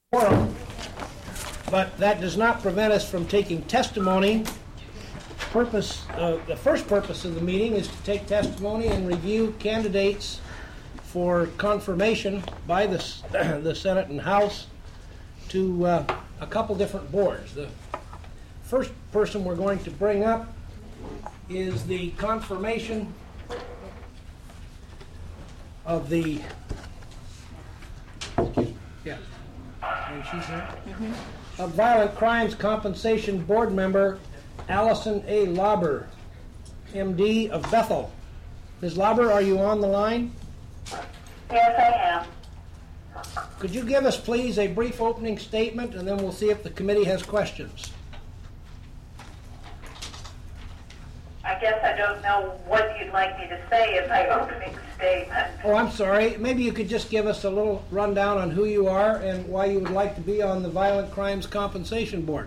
quorum, but that does not prevent us from taking testimony. The first purpose of the meeting is to take testimony and review candidates for confirmation by the Senate and House to a couple different boards. The first person we're going to bring up is the confirmation of the of Violent Crimes Compensation Board Member Allison A. Lauber, MD of Bethel. Ms. Lauber, are you on the line? Yes, I am. Could you give us, please, a brief opening statement, and then we'll see if the committee has questions. I guess I don't know what you'd like me to say in my opening statement. Oh, I'm sorry. Maybe you could just give us a little rundown on who you are and why you would like to be on the Violent Crimes Compensation Board.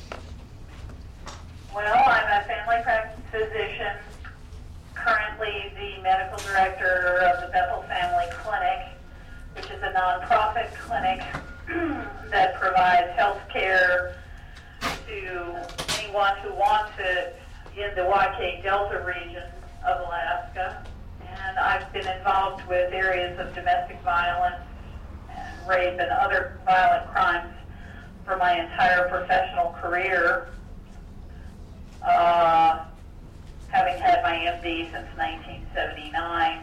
Well, I'm a family practice physician, currently the medical director of the Bethel Family Clinic, which is a nonprofit clinic that provides health care to anyone who wants it in the YK Delta region of Alaska. And I've been involved with areas of domestic violence and rape and other violent crimes for my entire professional career, having had my MD since 1979.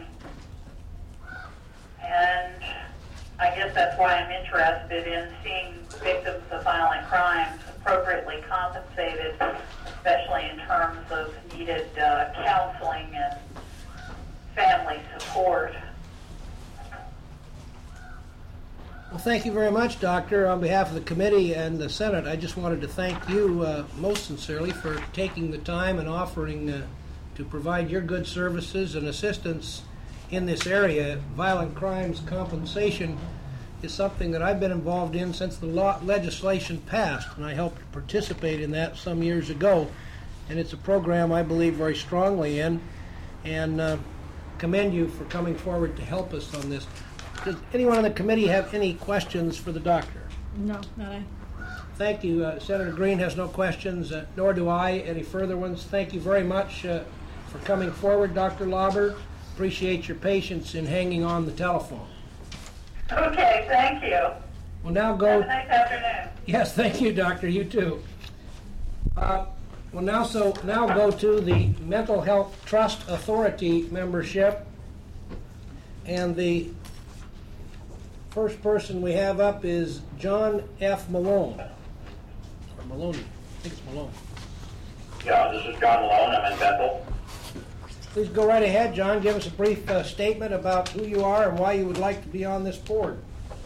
And I guess that's why I'm interested in seeing victims of violent crimes appropriately compensated, especially in terms of needed counseling and family support. Well, thank you very much, Doctor. On behalf of the committee and the Senate, I just wanted to thank you most sincerely for taking the time and offering to provide your good services and assistance in this area. Violent crimes compensation is something that I've been involved in since the legislation passed, and I helped participate in that some years ago. And it's a program I believe very strongly in, and commend you for coming forward to help us on this. Does anyone on the committee have any questions for the doctor? No, not I. Thank you. Senator Green has no questions, nor do I. Any further ones? Thank you very much for coming forward, Dr. Lauber. Appreciate your patience in hanging on the telephone. Okay, thank you. We'll now go. Have a nice afternoon. Yes, thank you, Doctor. You too. We'll now go to the Mental Health Trust Authority membership, and the first person we have up is John F. Malone. Or Maloney. I think it's Malone. Yeah, this is John Malone. I'm in Bethel. Please go right ahead, John. Give us a brief statement about who you are and why you would like to be on this board.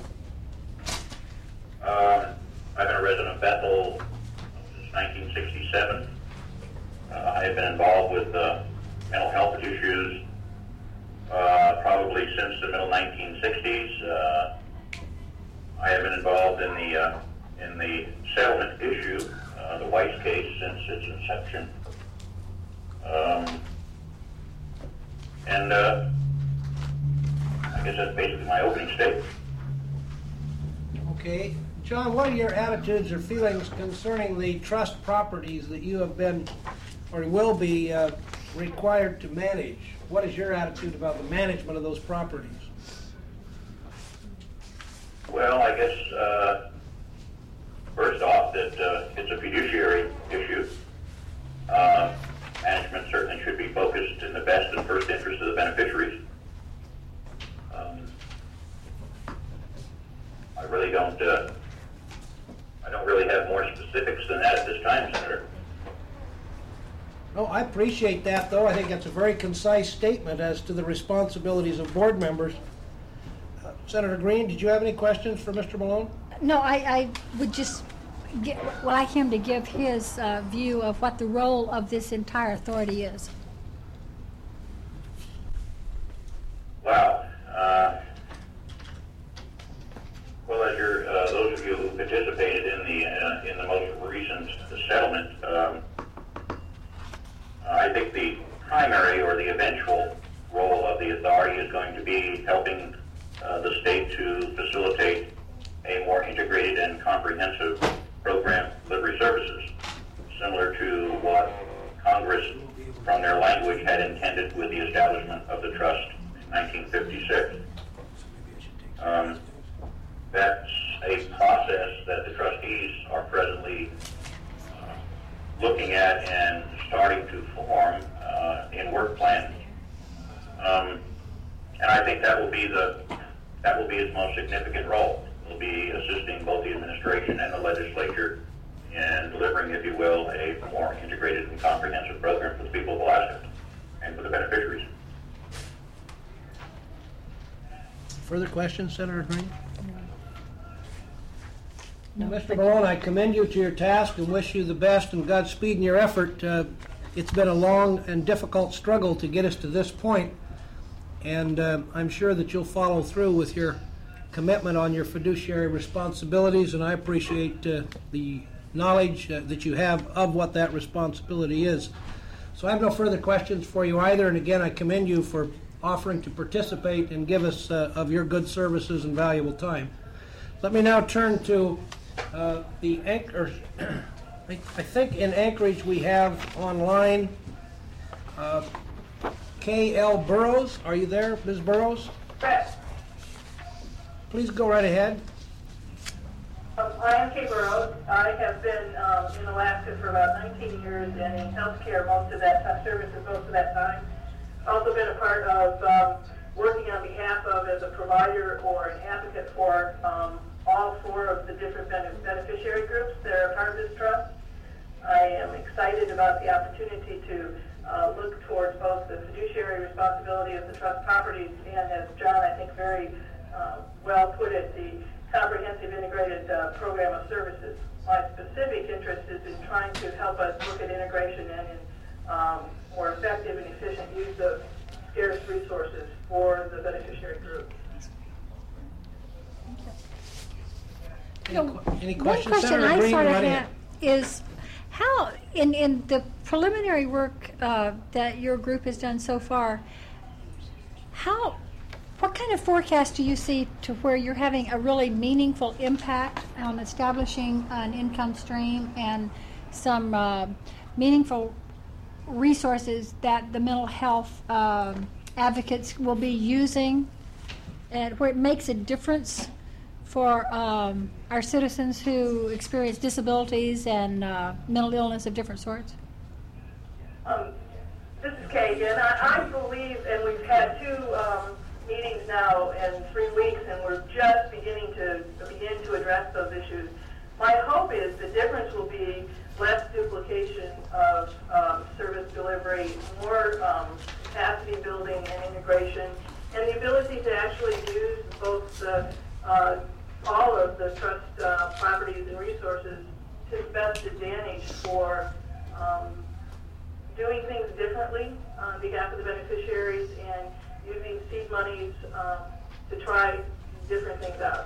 I've been a resident of Bethel since 1967. I have been involved with mental health issues probably since the middle 1960s. I have been involved in the settlement issue, the Weiss case, since its inception. And I guess that's basically my opening statement. Okay. John, what are your attitudes or feelings concerning the trust properties that you have been or will be required to manage? What is your attitude about the management of those properties? Well, I guess first off that it's a fiduciary issue. Management certainly should be focused in the best and first interest of the beneficiaries. I don't really have more specifics than that at this time, Senator. Oh, I appreciate that, though. I think that's a very concise statement as to the responsibilities of board members. Senator Green, did you have any questions for Mr. Malone? No, I would just like him to give his view of what the role of this entire authority is. Wow. Well, as those of you who participated in the most recent settlement, I think the primary or the eventual role of the authority is going to be helping the state to facilitate a more integrated and comprehensive program delivery services, similar to what Congress, from their language, had intended with the establishment of the trust in 1956. That's a process that the trustees are presently looking at and starting to form in work plans. And I think that will be its most significant role. It will be assisting both the administration and the legislature in delivering, if you will, a more integrated and comprehensive program for the people of Alaska and for the beneficiaries. Further questions, Senator Green? No. Mr. Malone, I commend you to your task and wish you the best and Godspeed in your effort. It's been a long and difficult struggle to get us to this point, and I'm sure that you'll follow through with your commitment on your fiduciary responsibilities, and I appreciate the knowledge that you have of what that responsibility is. So I have no further questions for you either, and again, I commend you for offering to participate and give us of your good services and valuable time. Let me now turn to the Anchor. I think in Anchorage we have online K.L. Burrows. Are you there, Ms. Burrows? Correct. Please go right ahead. I am Kay Burrows. I have been in Alaska for about 19 years and in healthcare most of that time, services most of that time. Also been a part of working on behalf of as a provider or an advocate for all four of the different beneficiary groups that are part of this trust. I am excited about the opportunity to look towards both the fiduciary responsibility of the trust properties and, as John, I think, very well put it, the comprehensive integrated program of services. My specific interest is in trying to help us look at integration and in more effective and efficient use of scarce resources for the beneficiary group. Any One questions, question Senator I Green? sort of Right have ahead. is how, in the preliminary work that your group has done so far, what kind of forecast do you see to where you're having a really meaningful impact on establishing an income stream and some meaningful resources that the mental health advocates will be using, and where it makes a difference for our citizens who experience disabilities and mental illness of different sorts? This is Kay again. I believe, and we've had two meetings now in 3 weeks, and we're just beginning to address those issues. My hope is the difference will be less duplication of service delivery, more capacity building and integration, and the ability to actually use both all of the trust properties and resources to the best advantage for doing things differently on behalf of the beneficiaries and using seed monies to try different things out.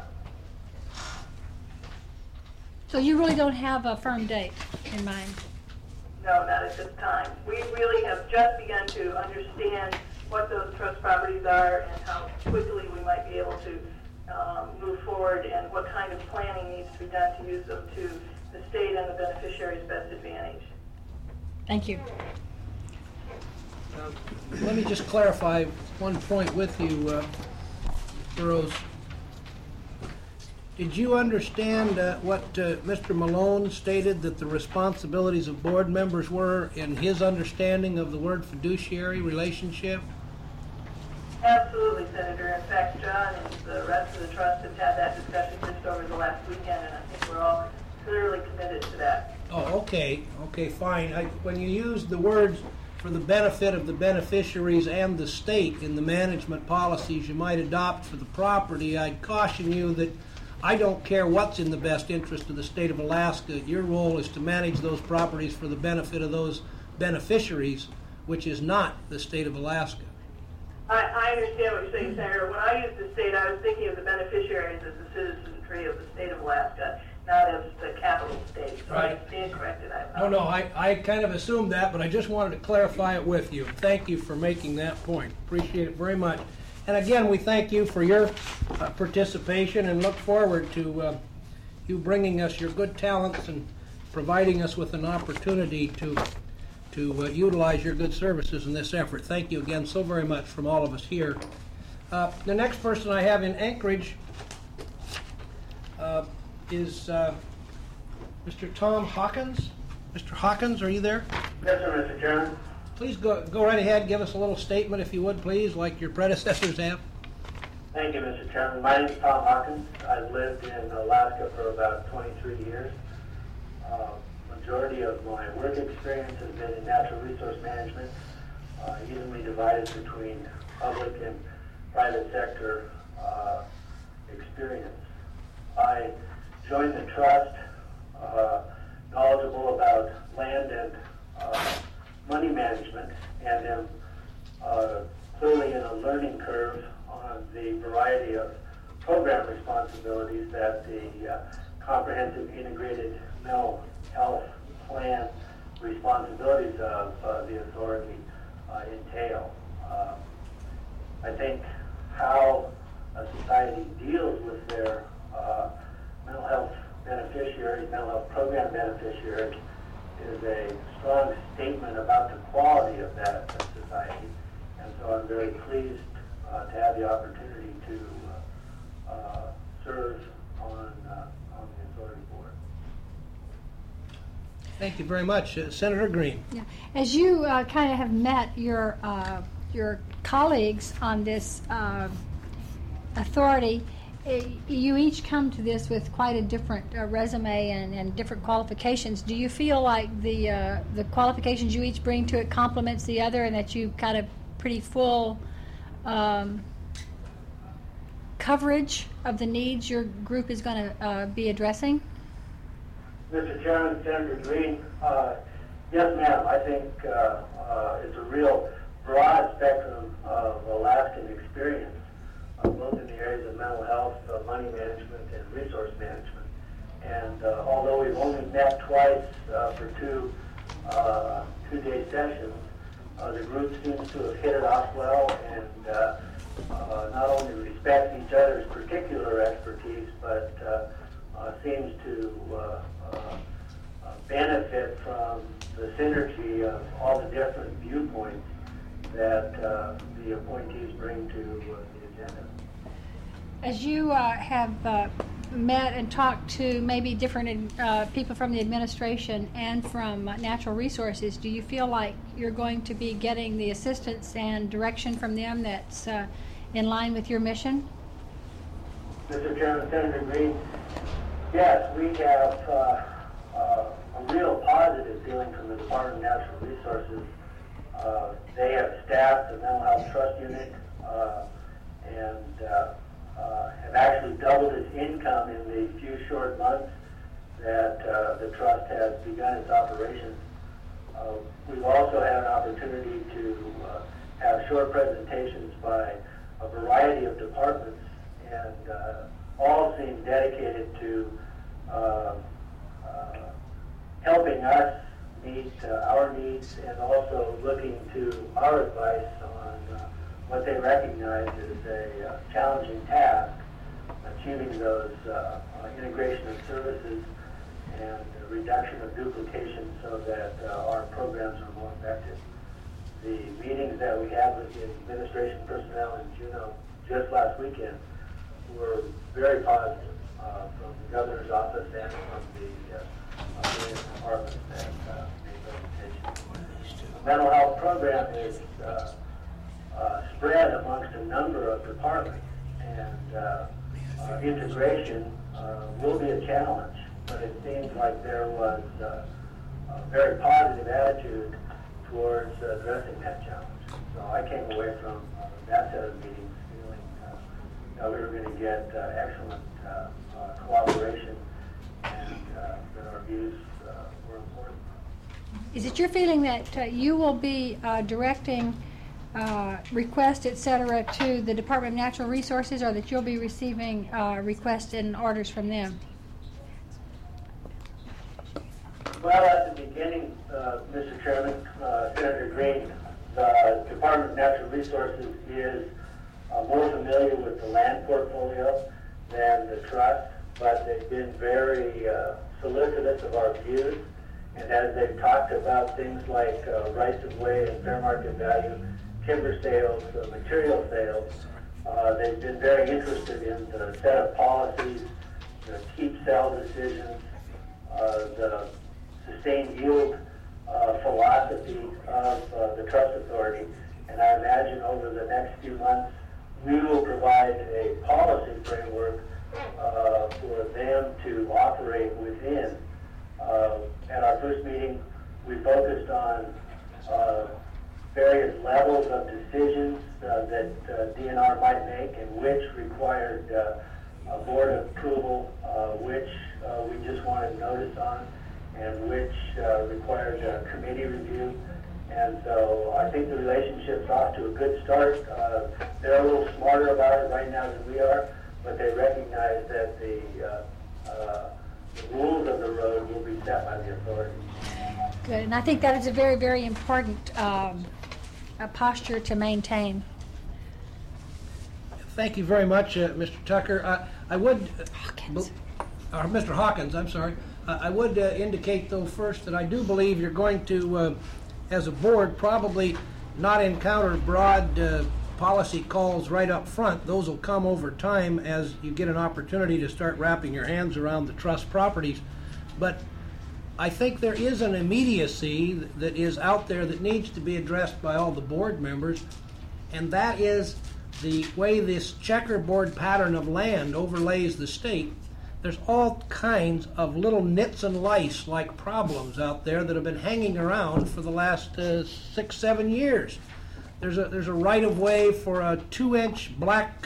So you really don't have a firm date in mind? No, not at this time. We really have just begun to understand what those trust properties are and how quickly we might be able to move forward and what kind of planning needs to be done to use them to the state and the beneficiary's best advantage. Thank you. Let me just clarify one point with you, Burrows. Did you understand what Mr. Malone stated that the responsibilities of board members were in his understanding of the word fiduciary relationship? Absolutely, Senator. In fact, John and the rest of the trust have had that discussion just over the last weekend, and I think we're all clearly committed to that. Oh, okay. Okay, fine. When you use the words for the benefit of the beneficiaries and the state in the management policies you might adopt for the property, I'd caution you that I don't care what's in the best interest of the state of Alaska. Your role is to manage those properties for the benefit of those beneficiaries, which is not the state of Alaska. I understand what you're saying, Senator. When I used the state, I was thinking of the beneficiaries as the citizenry of the state of Alaska, not as the capital state. So Right. I stand corrected. No, I kind of assumed that, but I just wanted to clarify it with you. Thank you for making that point. Appreciate it very much. And again, we thank you for your participation and look forward to you bringing us your good talents and providing us with an opportunity to utilize your good services in this effort. Thank you again so very much from all of us here. The next person I have in Anchorage is Mr. Tom Hawkins. Mr. Hawkins, are you there? Yes, sir, Mr. Chairman. Please go right ahead. Give us a little statement, if you would, please, like your predecessors have. Thank you, Mr. Chairman. My name is Tom Hawkins. I've lived in Alaska for about 23 years. Majority of my work experience has been in natural resource management, evenly divided between public and private sector experience. I joined the trust knowledgeable about land and money management, and am clearly in a learning curve on the variety of program responsibilities that the comprehensive integrated mental health plan responsibilities of the authority entail. I think how a society deals with their mental health beneficiaries, mental health program beneficiaries, is a strong statement about the quality of that society. And so I'm very pleased to have the opportunity to serve on the authority board. Thank you very much. Senator Green. Yeah. As you kind of have met your colleagues on this authority, you each come to this with quite a different resume and different qualifications. Do you feel like the qualifications you each bring to it complements the other, and that you kind of pretty full coverage of the needs your group is going to be addressing? Mr. Chairman, Senator Green, yes, ma'am. I think it's a real broad spectrum of Alaskan experience, both in the areas of mental health, money management, and resource management. And although we've only met twice for two-day sessions, the group seems to have hit it off well and not only respects each other's particular expertise, but seems to benefit from the synergy of all the different viewpoints that the appointees bring to the agenda. As you have met and talked to maybe different people from the administration and from natural resources, do you feel like you're going to be getting the assistance and direction from them that's in line with your mission? Mr. Chairman, Senator Green, yes, we have a real positive feeling from the Department of Natural Resources. They have staffed the Mental Health Trust Unit and have actually doubled its income in the few short months that the trust has begun its operations. We've also had an opportunity to have short presentations by a variety of departments, and all seem dedicated to helping us meet our needs, and also looking to our advice on what they recognize as a challenging task, achieving those integration of services and reduction of duplication so that our programs are more effective. The meetings that we had with the administration personnel in Juneau just last weekend were very positive from the governor's office and from the various departments that made presentations. The mental health program is spread amongst a number of departments, and integration will be a challenge, but it seems like there was a very positive attitude towards addressing that challenge. So I came away from that set of meetings feeling that we were going to get excellent cooperation, and that our views were important. Is it your feeling that you will be directing requests, et cetera, to the Department of Natural Resources, or that you'll be receiving requests and orders from them? Well, at the beginning, Mr. Chairman, Senator Green, the Department of Natural Resources is more familiar with the land portfolio than the trust. but they've been very solicitous of our views. And as they've talked about things like rights of way and fair market value, timber sales, material sales, they've been very interested in the set of policies, the keep-sell decisions, the sustained yield philosophy of the trust authority. And I imagine over the next few months, we will provide a policy framework for them to operate within. At our first meeting, we focused on various levels of decisions that DNR might make and which required a board approval, which we just wanted notice on, and which required a committee review. And so I think the relationship's off to a good start. They're a little smarter about it right now than we are, but they recognize that the rules of the road will be set by the authority. Good, and I think that is a very, very important posture to maintain. Thank you very much, Mr. Tucker. I would, Hawkins. Mr. Hawkins, I'm sorry. I would indicate, though, first that I do believe you're going to, as a board, probably not encounter broad policy calls right up front. Those will come over time as you get an opportunity to start wrapping your hands around the trust properties. But I think there is an immediacy that is out there that needs to be addressed by all the board members, and that is the way this checkerboard pattern of land overlays the state. There's all kinds of little nits and lice like problems out there that have been hanging around for the last 6-7 years. There's a right-of-way for a 2-inch black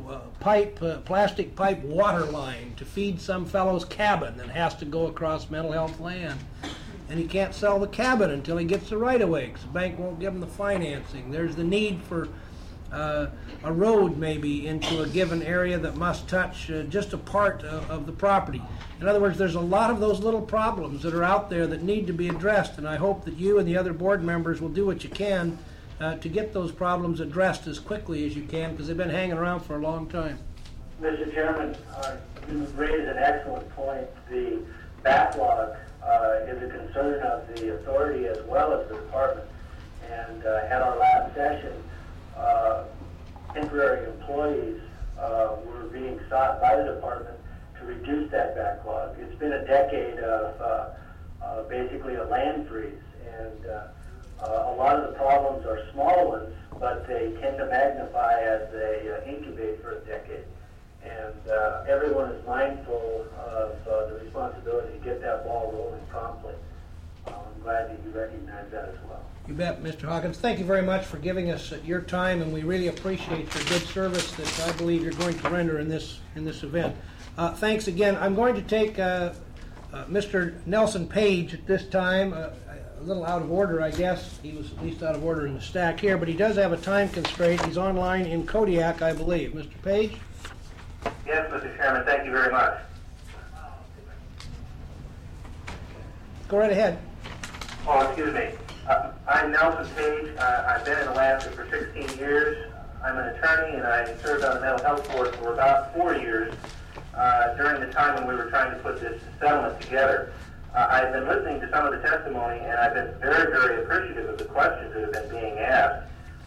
plastic pipe water line to feed some fellow's cabin that has to go across mental health land. And he can't sell the cabin until he gets the right-of-way because the bank won't give him the financing. There's the need for a road maybe into a given area that must touch just a part of the property. In other words, there's a lot of those little problems that are out there that need to be addressed, and I hope that you and the other board members will do what you can to get those problems addressed as quickly as you can, because they've been hanging around for a long time. Mr. Chairman, you raised an excellent point. The backlog is a concern of the authority as well as the department. And at our last session, temporary employees were being sought by the department to reduce that backlog. It's been a decade of basically a land freeze, and a lot of the problems are small ones, but they tend to magnify as they incubate for a decade. And everyone is mindful of the responsibility to get that ball rolling promptly. I'm glad that you recognize that as well. You bet, Mr. Hawkins. Thank you very much for giving us your time, and we really appreciate your good service that I believe you're going to render in this event. Thanks again. I'm going to take Mr. Nelson Page at this time. A little out of order, I guess. He was at least out of order in the stack here, but he does have a time constraint. He's online in Kodiak, I believe. Mr. Page? Yes, Mr. Chairman, thank you very much. Go right ahead. Oh, excuse me. I'm Nelson Page. I've been in Alaska for 16 years. I'm an attorney, and I served on the mental health board for about 4 years during the time when we were trying to put this settlement together. I've been listening to some of the testimony, and I've been very, very appreciative of the questions that have been being asked.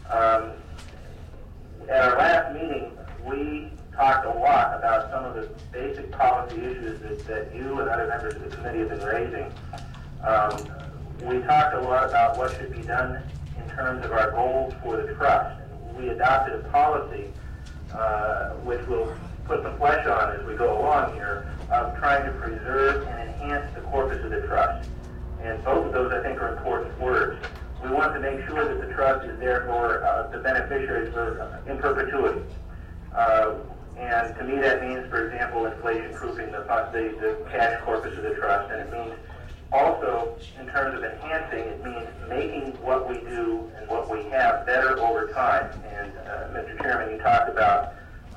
At our last meeting, we talked a lot about some of the basic policy issues that you and other members of the committee have been raising. We talked a lot about what should be done in terms of our goals for the trust. We adopted a policy which we'll put some flesh on as we go along here, of trying to preserve and enhance the corpus of the trust. And both of those, I think, are important words. We want to make sure that the trust is there for the beneficiaries in perpetuity. And to me, that means, for example, inflation-proofing the cash corpus of the trust. And it means also, in terms of enhancing, it means making what we do and what we have better over time. And Mr. Chairman, you talked about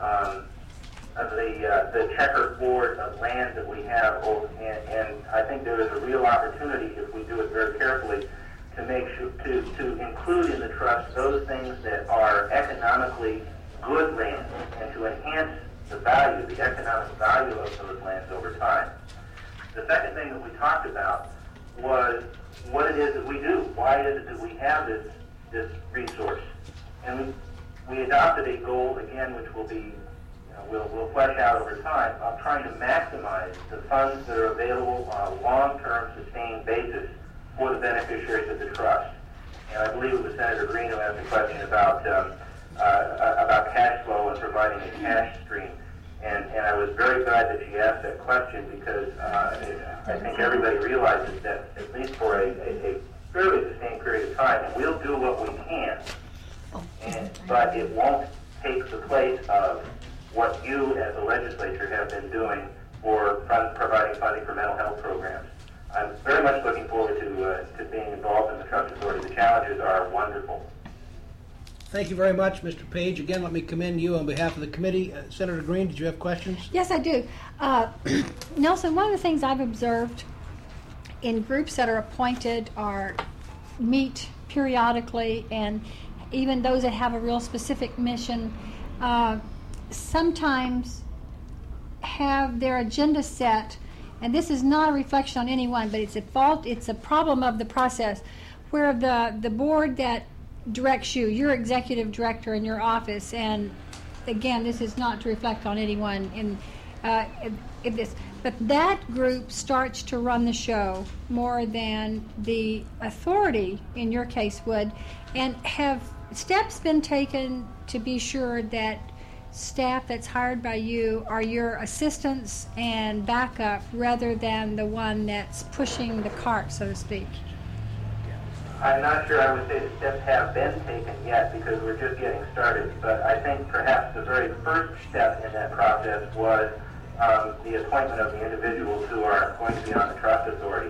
the checkerboard of land that we have, and I think there is a real opportunity, if we do it very carefully, to make sure to include in the trust those things that are economically good land, and to enhance the value, the economic value of those lands over time. The second thing that we talked about was what it is that we do. Why is it that we have this resource? And we adopted a goal, again, which will be, we'll flesh out over time, of trying to maximize the funds that are available on a long-term, sustained basis for the beneficiaries of the trust. And I believe it was Senator Green who asked a question about cash flow and providing a cash stream. And I was very glad that she asked that question because I think everybody realizes that at least for a fairly sustained period of time, we'll do what we can, but it won't take the place of what you as a legislature have been doing for providing funding for mental health programs. I'm very much looking forward to being involved in the Trust Authority. The challenges are wonderful. Thank you very much, Mr. Page. Again, let me commend you on behalf of the committee. Senator Green, did you have questions? Yes, I do. Nelson, one of the things I've observed in groups that are appointed or meet periodically, and even those that have a real specific mission, sometimes have their agenda set, and this is not a reflection on anyone, but it's a fault, it's a problem of the process, where the board that directs you, your executive director in your office, and again, this is not to reflect on anyone in this, but that group starts to run the show more than the authority, in your case, would, and have steps been taken to be sure that staff that's hired by you are your assistants and backup rather than the one that's pushing the cart, so to speak? I'm not sure I would say the steps have been taken yet because we're just getting started, but I think perhaps the very first step in that process was the appointment of the individuals who are going to be on the Trust Authority.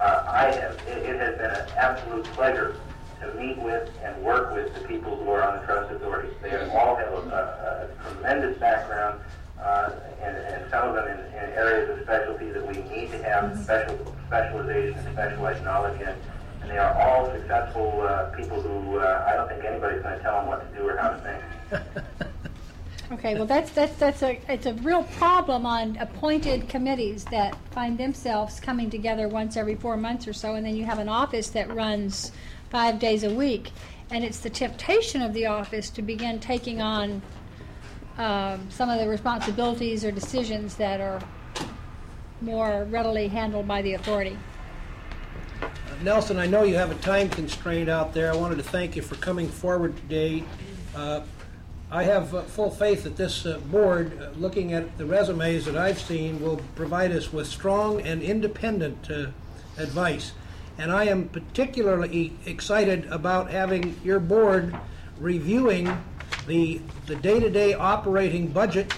It has been an absolute pleasure to meet with and work with the people who are on the Trust Authority. They all have a tremendous background, and some of them in areas of specialty that we need to have specialization and specialized knowledge in. And they are all successful people who I don't think anybody's going to tell them what to do or how to think. Okay, well it's a real problem on appointed committees that find themselves coming together once every 4 months or so, and then you have an office that runs 5 days a week, and it's the temptation of the office to begin taking on some of the responsibilities or decisions that are more readily handled by the authority. Nelson, I know you have a time constraint out there. I wanted to thank you for coming forward today. I have full faith that this board, looking at the resumes that I've seen, will provide us with strong and independent advice. And I am particularly excited about having your board reviewing the day-to-day operating budget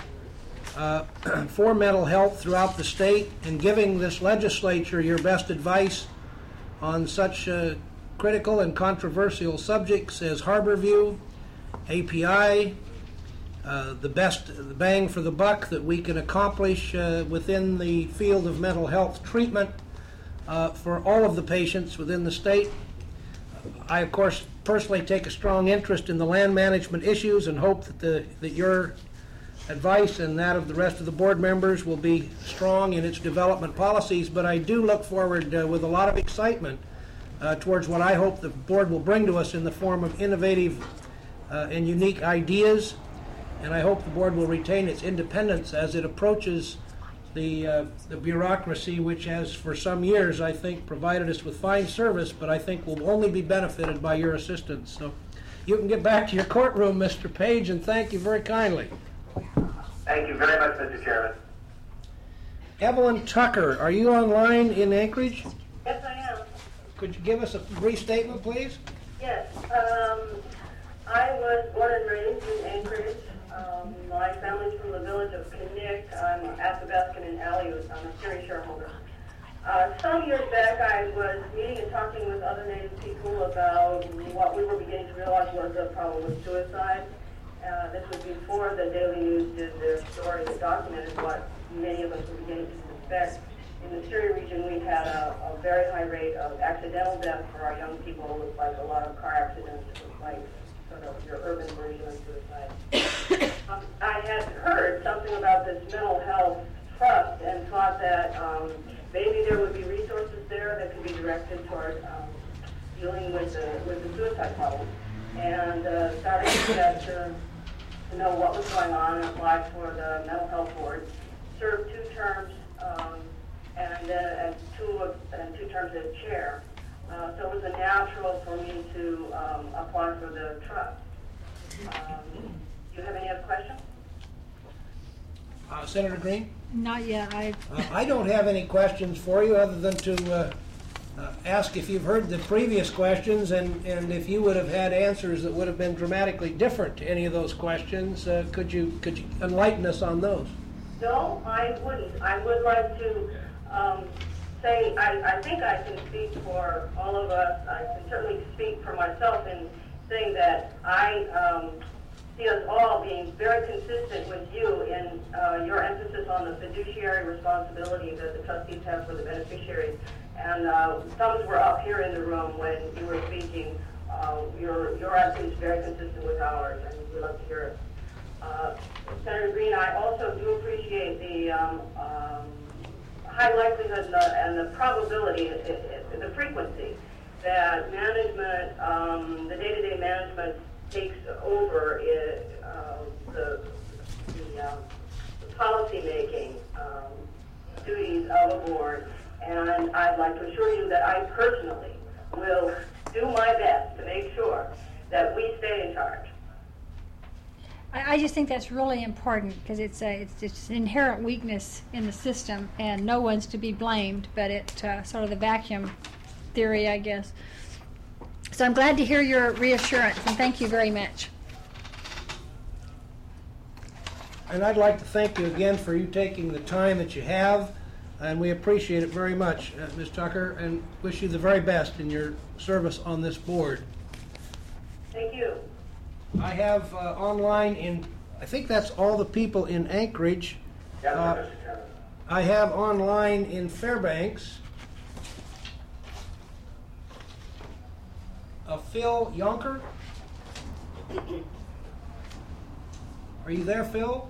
for mental health throughout the state and giving this legislature your best advice on such critical and controversial subjects as Harborview, API, the best bang for the buck that we can accomplish within the field of mental health treatment for all of the patients within the state. I, of course, personally take a strong interest in the land management issues and hope that your advice and that of the rest of the board members will be strong in its development policies, but I do look forward with a lot of excitement towards what I hope the board will bring to us in the form of innovative and unique ideas, and I hope the board will retain its independence as it approaches the bureaucracy which has for some years, I think, provided us with fine service, but I think will only be benefited by your assistance. So you can get back to your courtroom, Mr. Page, and thank you very kindly. Thank you very much, Mr. Chairman. Evelyn Tucker, are you online in Anchorage? Yes, I am. Could you give us a brief statement, please? Yes. I was born and raised in Anchorage. My family's from the village of Connect. I'm Athabascan and Aleut. I'm a Siri shareholder. Some years back, I was meeting and talking with other Native people about what we were beginning to realize was the problem with suicide. This was before the Daily News did their story that documented what many of us were beginning to suspect. In the Siri region, we had a very high rate of accidental death for our young people, with like a lot of car accidents, like sort of your urban version of suicide. I had heard something about this mental health trust and thought that maybe there would be resources there that could be directed toward dealing with the suicide problem. And started to know what was going on and applied for the mental health board. Served 2 terms and two terms as chair. So it was a natural for me to apply for the trust. Do you have any other questions? Senator Green? Not yet. I don't have any questions for you other than to ask if you've heard the previous questions and if you would have had answers that would have been dramatically different to any of those questions. Could you enlighten us on those? No, I wouldn't. I would like to say I think I can speak for all of us. I can certainly speak for myself in saying that I see us all being very consistent with you in your emphasis on the fiduciary responsibility that the trustees have for the beneficiaries. And thumbs were up here in the room when you were speaking. Your attitude is very consistent with ours, and we love to hear it. Senator Green, I also do appreciate the high likelihood and the probability, the frequency that management, the day-to-day management takes over the policy-making duties of a board. And I'd like to assure you that I personally will do my best to make sure that we stay in charge. I just think that's really important because it's an inherent weakness in the system, and no one's to be blamed, but it sort of the vacuum theory, I guess. So I'm glad to hear your reassurance, and thank you very much. And I'd like to thank you again for you taking the time that you have, and we appreciate it very much, Ms. Tucker, and wish you the very best in your service on this board. Thank you. I have online I think that's all the people in Anchorage. I have online in Fairbanks Phil Yonker. Are you there, Phil?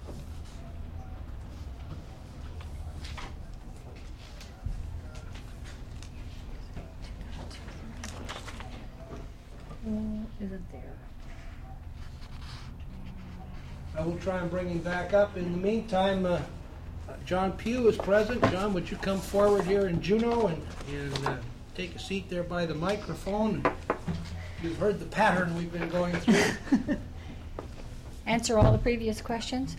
Isn't there? I will try and bring him back up. In the meantime, John Pugh is present. John, would you come forward here in Juneau and take a seat there by the microphone? You've heard the pattern we've been going through. Answer all the previous questions.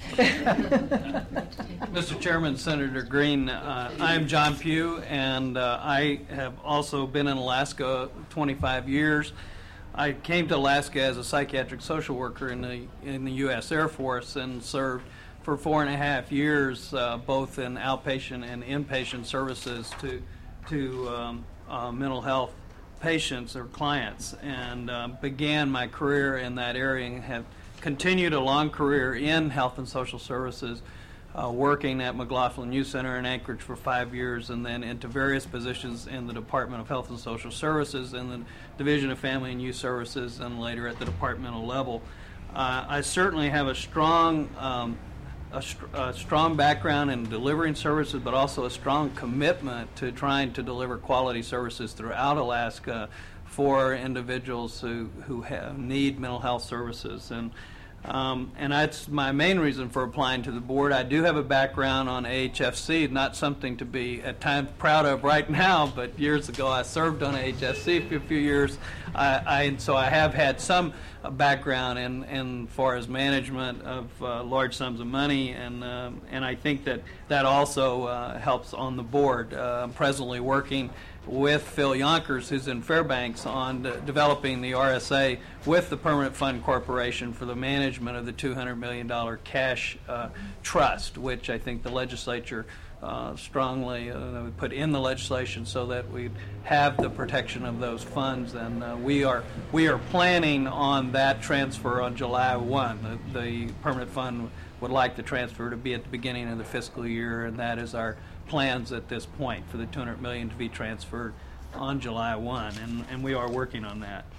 Mr. Chairman, Senator Green, I'm John Pugh, and I have also been in Alaska 25 years. I came to Alaska as a psychiatric social worker in the U.S. Air Force and served for 4.5 years, both in outpatient and inpatient services to mental health patients or clients, and began my career in that area and have continued a long career in health and social services, working at McLaughlin Youth Center in Anchorage for 5 years, and then into various positions in the Department of Health and Social Services and the Division of Family and Youth Services, and later at the departmental level. I certainly have a strong background in delivering services, but also a strong commitment to trying to deliver quality services throughout Alaska for individuals who need mental health services. And that's my main reason for applying to the board. I do have a background on AHFC, not something to be at times proud of right now, but years ago I served on AHFC for a few years, so I have had some background in far as management of large sums of money, and I think that also helps on the board. I'm presently working with Phil Yonkers, who's in Fairbanks, on developing the RSA with the Permanent Fund Corporation for the management of the $200 million cash trust, which I think the legislature strongly put in the legislation so that we have the protection of those funds. And we are planning on that transfer on July 1. The Permanent Fund would like the transfer to be at the beginning of the fiscal year, and that is our plans at this point, for the $200 million to be transferred on July 1, and we are working on that.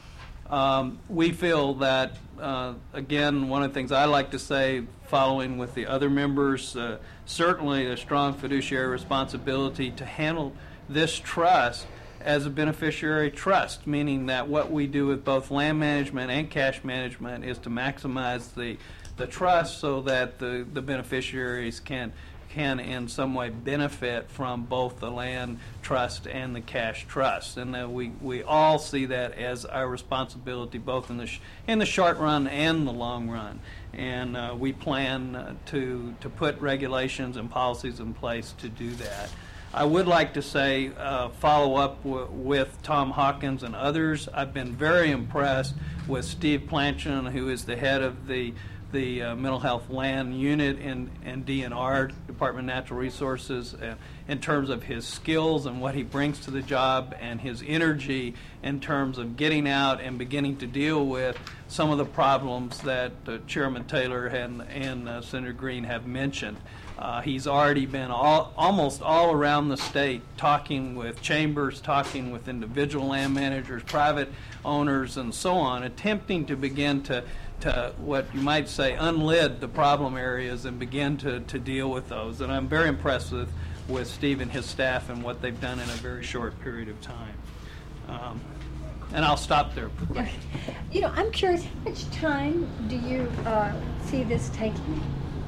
We feel that, again, one of the things I like to say, following with the other members, certainly a strong fiduciary responsibility to handle this trust as a beneficiary trust, meaning that what we do with both land management and cash management is to maximize the trust so that the beneficiaries can in some way benefit from both the land trust and the cash trust, and that we all see that as our responsibility both in the short run and the long run, and we plan to put regulations and policies in place to do that. I would like to say, follow up with Tom Hawkins and others. I've been very impressed with Steve Planchin, who is the head of the Mental Health Land Unit in DNR, Department of Natural Resources, in terms of his skills and what he brings to the job, and his energy in terms of getting out and beginning to deal with some of the problems that Chairman Taylor and Senator Green have mentioned. He's already been almost all around the state talking with chambers, talking with individual land managers, private owners, and so on, attempting to begin to what you might say unlid the problem areas and begin to deal with those. And I'm very impressed with Steve and his staff and what they've done in a very short period of time. And I'll stop there. You know, I'm curious, how much time do you see this taking?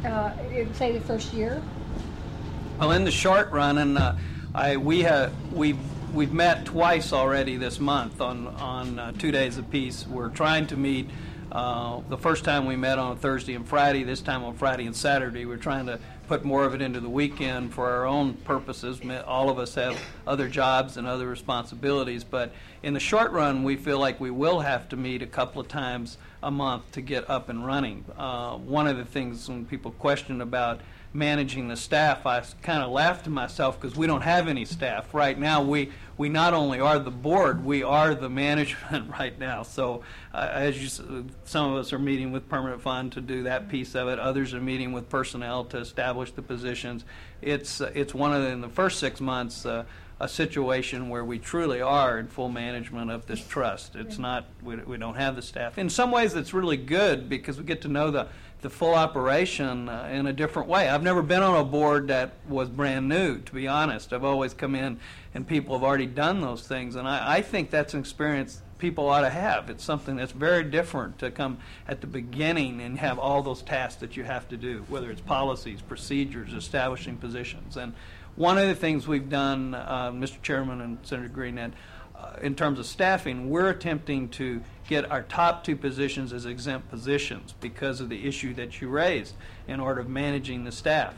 Say the first year? Well, in the short run, and we've met twice already this month on 2 days apiece. We're trying to meet. The first time we met on Thursday and Friday, this time on Friday and Saturday. We're trying to put more of it into the weekend for our own purposes. All of us have other jobs and other responsibilities, but in the short run, we feel like we will have to meet a couple of times a month to get up and running. One of the things when people question about managing the staff, I kind of laughed to myself because we don't have any staff. Right now, we not only are the board, we are the management right now. So some of us are meeting with Permanent Fund to do that piece of it. Others are meeting with personnel to establish the positions. It's one of in the first 6 months, a situation where we truly are in full management of this trust. It's not, we don't have the staff. In some ways, it's really good because we get to know the full operation in a different way. I've never been on a board that was brand new, to be honest. I've always come in and people have already done those things, and I think that's an experience people ought to have. It's something that's very different to come at the beginning and have all those tasks that you have to do, whether it's policies, procedures, establishing positions. And one of the things we've done, Mr. Chairman and Senator Green, in terms of staffing, we're attempting to get our top 2 positions as exempt positions because of the issue that you raised in order of managing the staff.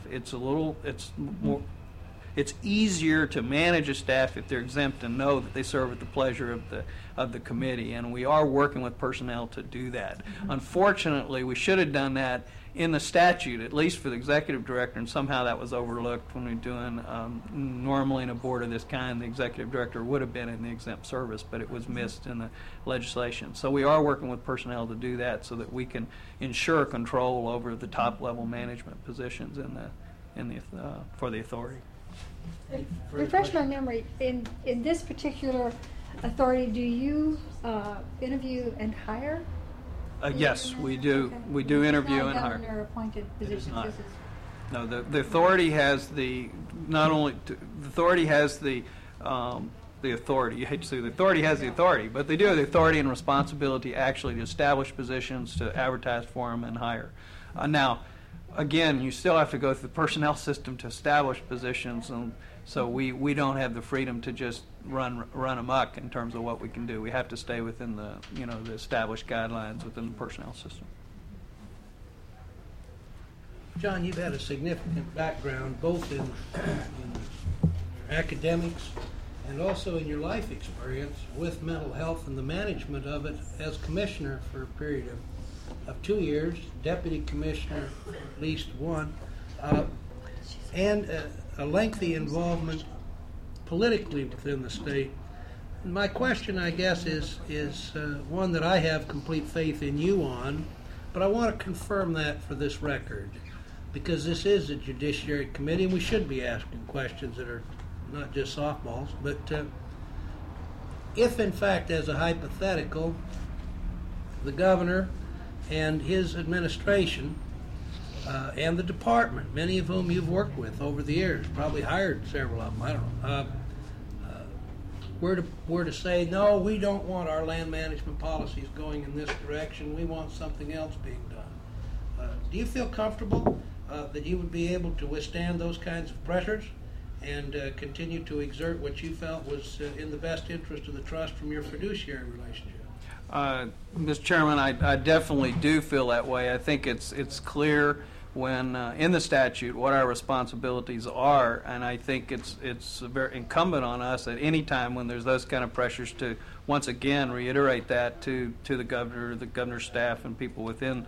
It's easier to manage a staff if they're exempt and know that they serve at the pleasure of the committee, and we are working with personnel to do that. Unfortunately, we should have done that in the statute, at least for the executive director, and somehow that was overlooked when we were doing, normally in a board of this kind, the executive director would have been in the exempt service, but it was missed in the legislation. So we are working with personnel to do that so that we can ensure control over the top level management positions for the authority. Refresh my memory. In this particular authority, do you interview and hire? Yes, we do. Okay. We do interview and hire. Governor-appointed positions. No, the authority has the authority has the authority. You hate to say the authority has the authority, but they do have the authority and responsibility actually to establish positions, to advertise for them, and hire. Now, again, you still have to go through the personnel system to establish positions, and so we don't have the freedom to just run amok in terms of what we can do. We have to stay within the established guidelines within the personnel system. John, you've had a significant background both in academics and also in your life experience with mental health and the management of it as commissioner for a period of 2 years, deputy commissioner for at least 1, and a lengthy involvement politically within the state. And my question, I guess, is one that I have complete faith in you on, but I want to confirm that for this record, because this is a Judiciary Committee, and we should be asking questions that are not just softballs. But if, in fact, as a hypothetical, the governor and his administration and the department, many of whom you've worked with over the years, probably hired several of them, I don't know, were to say, no, we don't want our land management policies going in this direction, we want something else being done. Do you feel comfortable that you would be able to withstand those kinds of pressures and continue to exert what you felt was in the best interest of the trust from your fiduciary relationship? Mr. Chairman, I definitely do feel that way. I think it's clear when in the statute what our responsibilities are, and I think it's very incumbent on us at any time when there's those kind of pressures to once again reiterate that to the governor, the governor's staff, and people within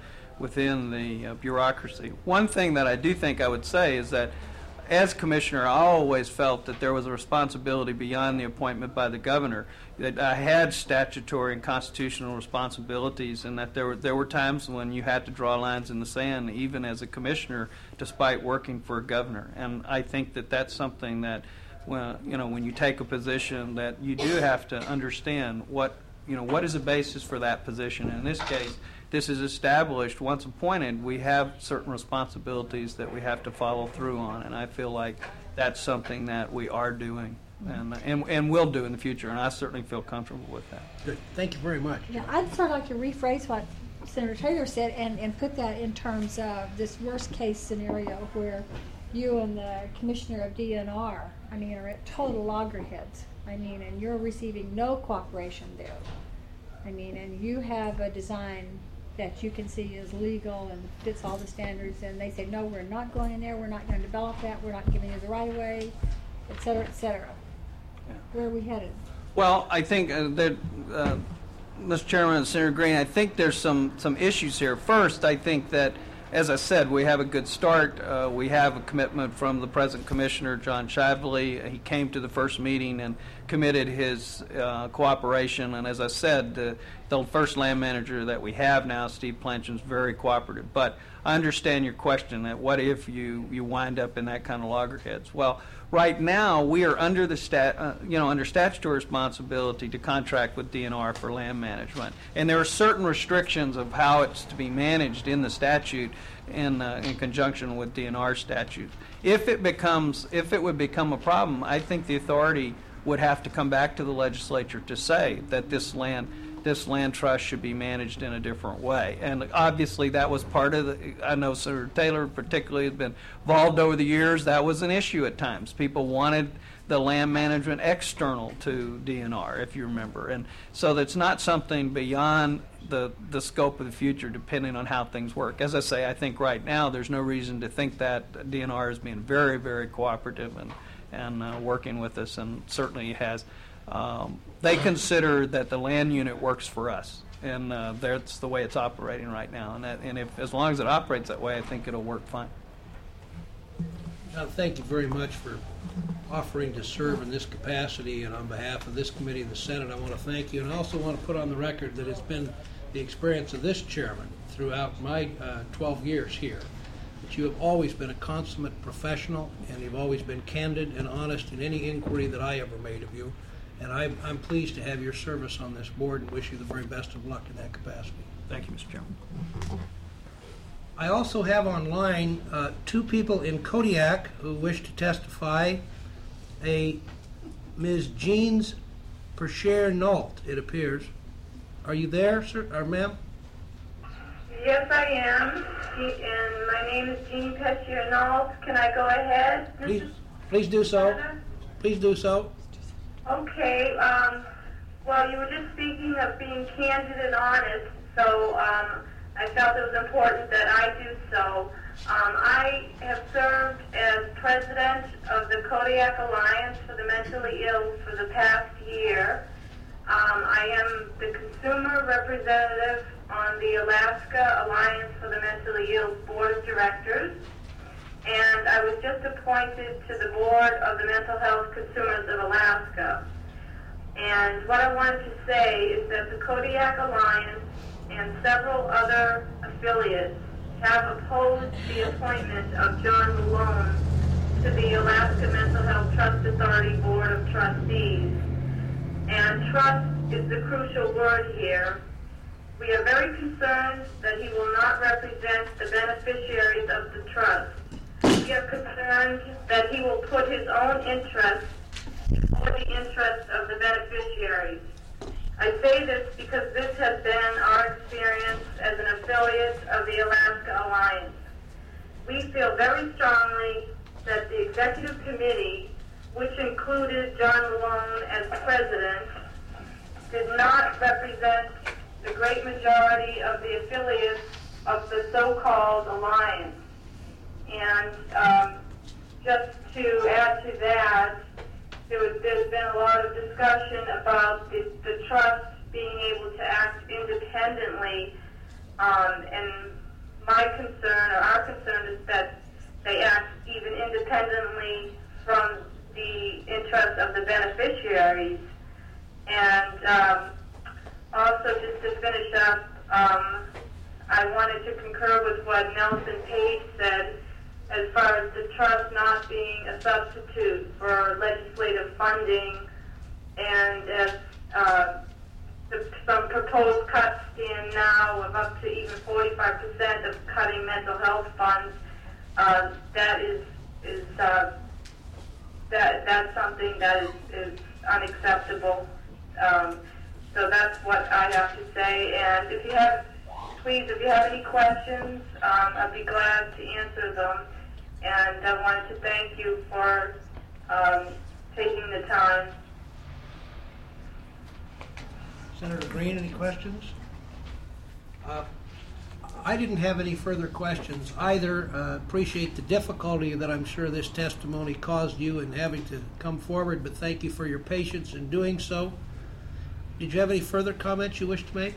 the bureaucracy. One thing that I do think I would say is that as commissioner, I always felt that there was a responsibility beyond the appointment by the governor, that I had statutory and constitutional responsibilities, and that there were times when you had to draw lines in the sand, even as a commissioner, despite working for a governor. And I think that that's something that, when you take a position, that you do have to understand what is the basis for that position. In this case, this is established. Once appointed, we have certain responsibilities that we have to follow through on, and I feel like that's something that we are doing and will do in the future, and I certainly feel comfortable with that. Good. Thank you very much. Yeah, I'd sort of like to rephrase what Senator Taylor said and put that in terms of this worst case scenario where you and the commissioner of DNR, are at total loggerheads. And you're receiving no cooperation there. And you have a design that you can see is legal and fits all the standards, and they say, no, we're not going in there, we're not going to develop that, we're not giving you the right of way, et cetera, et cetera. Yeah. Where are we headed? Well, I think that, Mr. Chairman and Senator Green, I think there's some issues here. First, I think that, as I said, we have a good start. We have a commitment from the present commissioner, John Shively. He came to the first meeting and committed his cooperation. And as I said, the first land manager that we have now, Steve Planchin, is very cooperative. But I understand your question that what if you wind up in that kind of loggerheads? Well, right now we are under the under statutory responsibility to contract with DNR for land management, and there are certain restrictions of how it's to be managed in the statute in conjunction with DNR statute. If it would become a problem, I think the authority would have to come back to the legislature to say that this land trust should be managed in a different way. And obviously that was part of I know Senator Taylor particularly has been involved over the years. That was an issue at times. People wanted the land management external to DNR, if you remember. And so that's not something beyond the scope of the future, depending on how things work. As I say, I think right now there's no reason to think that DNR is being very, very cooperative and working with us, and certainly has. They consider that the land unit works for us, and that's the way it's operating right now. And if as long as it operates that way, I think it'll work fine. Thank you very much for offering to serve in this capacity, and on behalf of this committee and the Senate, I want to thank you. And I also want to put on the record that it's been the experience of this chairman throughout my 12 years here that you have always been a consummate professional, and you've always been candid and honest in any inquiry that I ever made of you. And I'm pleased to have your service on this board and wish you the very best of luck in that capacity. Thank you, Mr. Chairman. I also have online two people in Kodiak who wish to testify. A Ms. Jeans Perscher-Nault, it appears. Are you there, sir or ma'am? Yes, I am. And my name is Jean Perscher-Nault. Can I go ahead? Please do so. Please do so. Okay. Well, you were just speaking of being candid and honest, so I felt it was important that I do so. I have served as president of the Kodiak Alliance for the Mentally Ill for the past year. I am the consumer representative on the Alaska Alliance for the Mentally Ill Board of Directors, and I was just appointed to the board of the Mental Health Consumers of Alaska. And what I wanted to say is that the Kodiak Alliance and several other affiliates have opposed the appointment of John Malone to the Alaska Mental Health Trust Authority Board of Trustees. And trust is the crucial word here. We are very concerned that he will not represent the beneficiaries of the trust. We are concerned that he will put his own interests before the interests of the beneficiaries. I say this because this has been our experience as an affiliate of the Alaska Alliance. We feel very strongly that the executive committee, which included John Malone as president, did not represent the great majority of the affiliates of the so-called alliance. And just to add to that, there's been a lot of discussion about the trust being able to act independently, and my concern, or our concern, is that they act even independently from the interests of the beneficiaries. And also, just to finish up, I wanted to concur with what Nelson Page said as far as the trust not being a substitute for legislative funding, and as some proposed cuts stand now of up to even 45% of cutting mental health funds, that's something that is unacceptable. So that's what I have to say. And if you have any questions, I'd be glad to answer them. And I wanted to thank you for taking the time. Senator Green, any questions? I didn't have any further questions either. Appreciate the difficulty that I'm sure this testimony caused you in having to come forward, but thank you for your patience in doing so. Did you have any further comments you wish to make?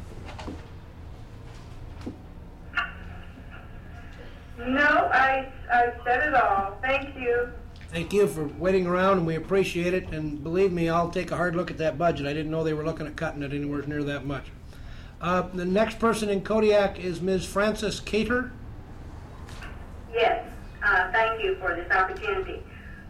No, I said it all. Thank you. Thank you for waiting around, and we appreciate it. And believe me, I'll take a hard look at that budget. I didn't know they were looking at cutting it anywhere near that much. The next person in Kodiak is Ms. Frances Cater. Yes, thank you for this opportunity.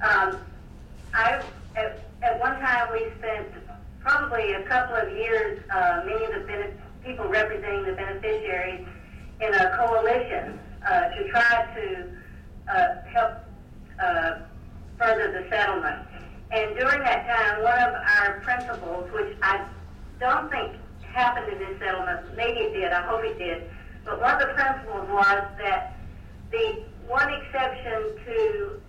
At one time we spent probably a couple of years, many of the people representing the beneficiaries in a coalition to try to help further the settlement. And during that time, one of our principles, which I don't think happened in this settlement, maybe it did, I hope it did, but one of the principles was that the one exception to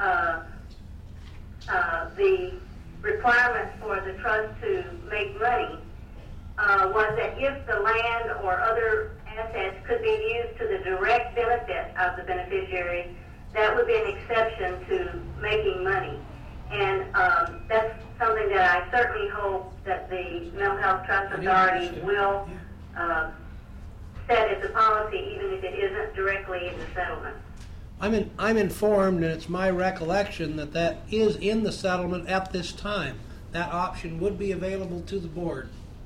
the requirements for the trust to make money was that if the land or other assets could be used to the direct benefit of the beneficiary, that would be an exception to making money. And that's something that I certainly hope that the Mental Health Trust Authority will set as a policy, even if it isn't directly in the settlement. I'm informed, and it's my recollection that that is in the settlement at this time. That option would be available to the board.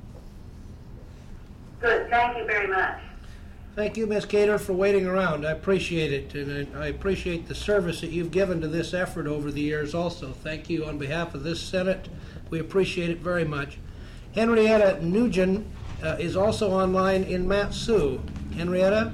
Good. Thank you very much. Thank you, Ms. Cater, for waiting around. I appreciate it, and I appreciate the service that you've given to this effort over the years also. Thank you on behalf of this Senate. We appreciate it very much. Henrietta Nugent is also online in Mat-Su. Henrietta?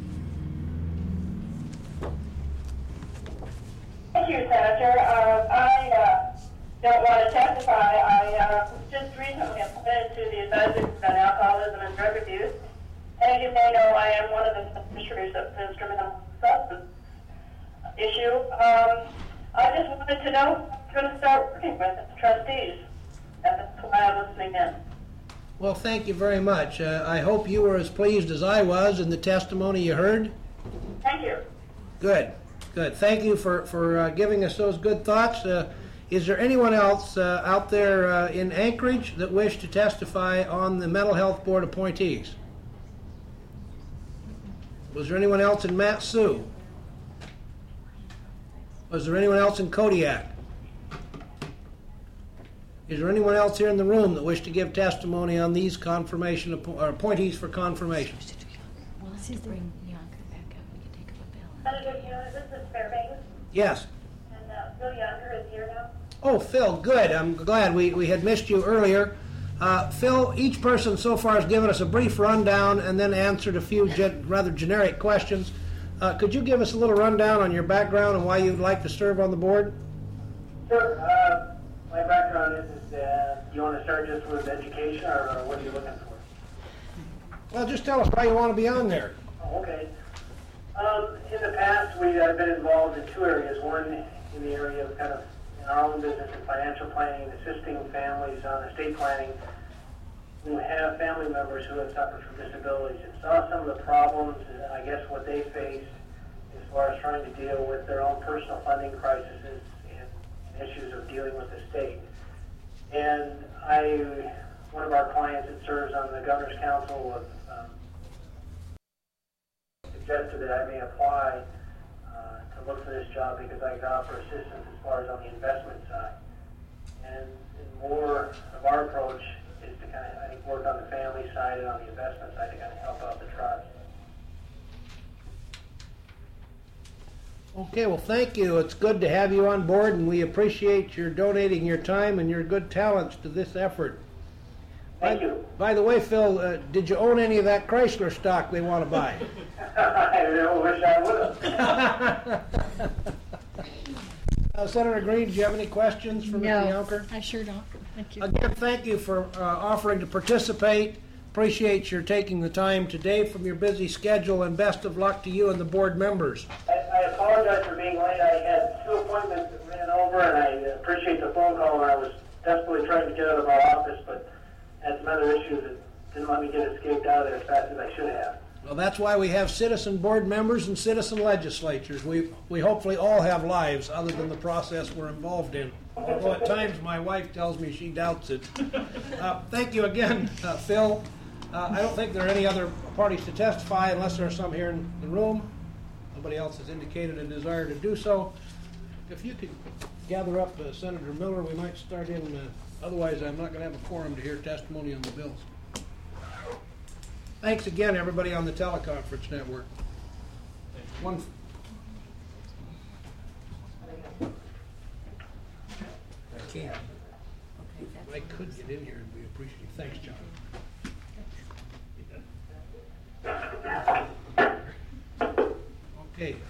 Thank you, Senator. I don't want to testify. I just recently appointed to the Advisory on Alcoholism and Drug Abuse. And as you may know, I am one of the beneficiaries of the instrumental substance issue. I just wanted to know if you're going to start working with the trustees. And that's why I'm listening in. Well, thank you very much. I hope you were as pleased as I was in the testimony you heard. Thank you. Good. Good. Thank you for giving us those good thoughts. Is there anyone else out there in Anchorage that wish to testify on the Mental Health Board appointees? Was there anyone else in Mat-Su? Was there anyone else in Kodiak? Is there anyone else here in the room that wished to give testimony on these confirmation or appointees for confirmation? Well, let's just bring Yonker back up. We can take up a ballot. Senator, this is Fairbanks, Yes. and Bill Yonker is here now. Oh, Phil, good. I'm glad. We had missed you earlier. Phil, each person so far has given us a brief rundown and then answered a few rather generic questions. Could you give us a little rundown on your background and why you'd like to serve on the board? Sure. My background is you want to start just with education, or what are you looking for? Well, just tell us why you want to be on there. Oh, okay. In the past, we have been involved in two areas. One in the area of kind of in our own business in financial planning, assisting families on estate planning who have family members who have suffered from disabilities, and saw some of the problems and I guess what they faced as far as trying to deal with their own personal funding crises and issues of dealing with the state. And one of our clients that serves on the Governor's Council suggested that I may apply to look for this job because I could offer assistance as far as on the investment side. And more of our approach is to kind of, I think, work on the family side and on the investment side to kind of help out the trust. Okay, well, thank you. It's good to have you on board, and we appreciate your donating your time and your good talents to this effort. Thank you. By the way, Phil, did you own any of that Chrysler stock they want to buy? I wish I would have. Senator Green, do you have any questions for Mr. Yonker? I sure don't. Thank you. Again, thank you for offering to participate. Appreciate your taking the time today from your busy schedule, and best of luck to you and the board members. I apologize for being late. I had two appointments that ran over, and I appreciate the phone call, and I was desperately trying to get out of our office, but had some other issues that didn't let me get escaped out of there as fast as I should have. Well, that's why we have citizen board members and citizen legislatures. We hopefully all have lives other than the process we're involved in. Although at times my wife tells me she doubts it. Thank you again, Phil. I don't think there are any other parties to testify unless there are some here in the room. Nobody else has indicated a desire to do so. If you could gather up Senator Miller, we might start in. Otherwise, I'm not going to have a quorum to hear testimony on the bills. Thanks again, everybody on the teleconference network. One. I can't. If I could get in here, it'd be appreciated. Thanks, John. Okay.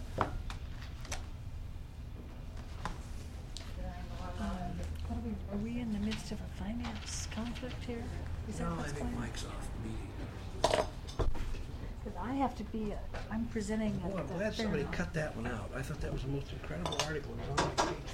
Are we in the midst of a finance conflict here? Is that what's going on? Mike's off meeting. Because I have to be, I'm presenting Oh, I'm glad somebody cut that one out. I thought that was the most incredible article. It was on like page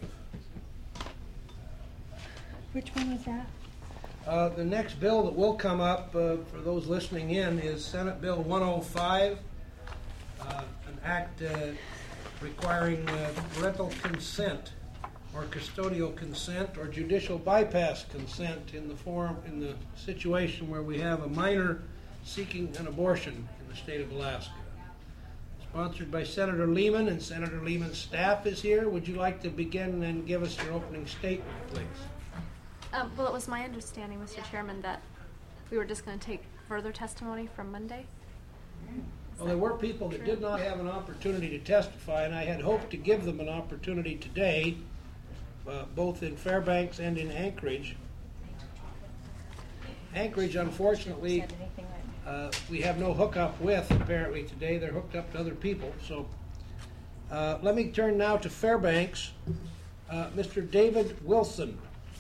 5. Which one was that? The next bill that will come up for those listening in is Senate Bill 105, an act requiring parental consent or custodial consent or judicial bypass consent in the situation where we have a minor seeking an abortion in the state of Alaska. Sponsored by Senator Lehman, and Senator Lehman's staff is here. Would you like to begin and give us your opening statement, please? Well, it was my understanding, Mr. Chairman, that we were just going to take further testimony from Monday. Well, there were people that did not have an opportunity to testify, and I had hoped to give them an opportunity today, both in Fairbanks and in Anchorage. Anchorage, unfortunately, we have no hookup with, apparently, today. They're hooked up to other people. So let me turn now to Fairbanks. Mr. David Wilson.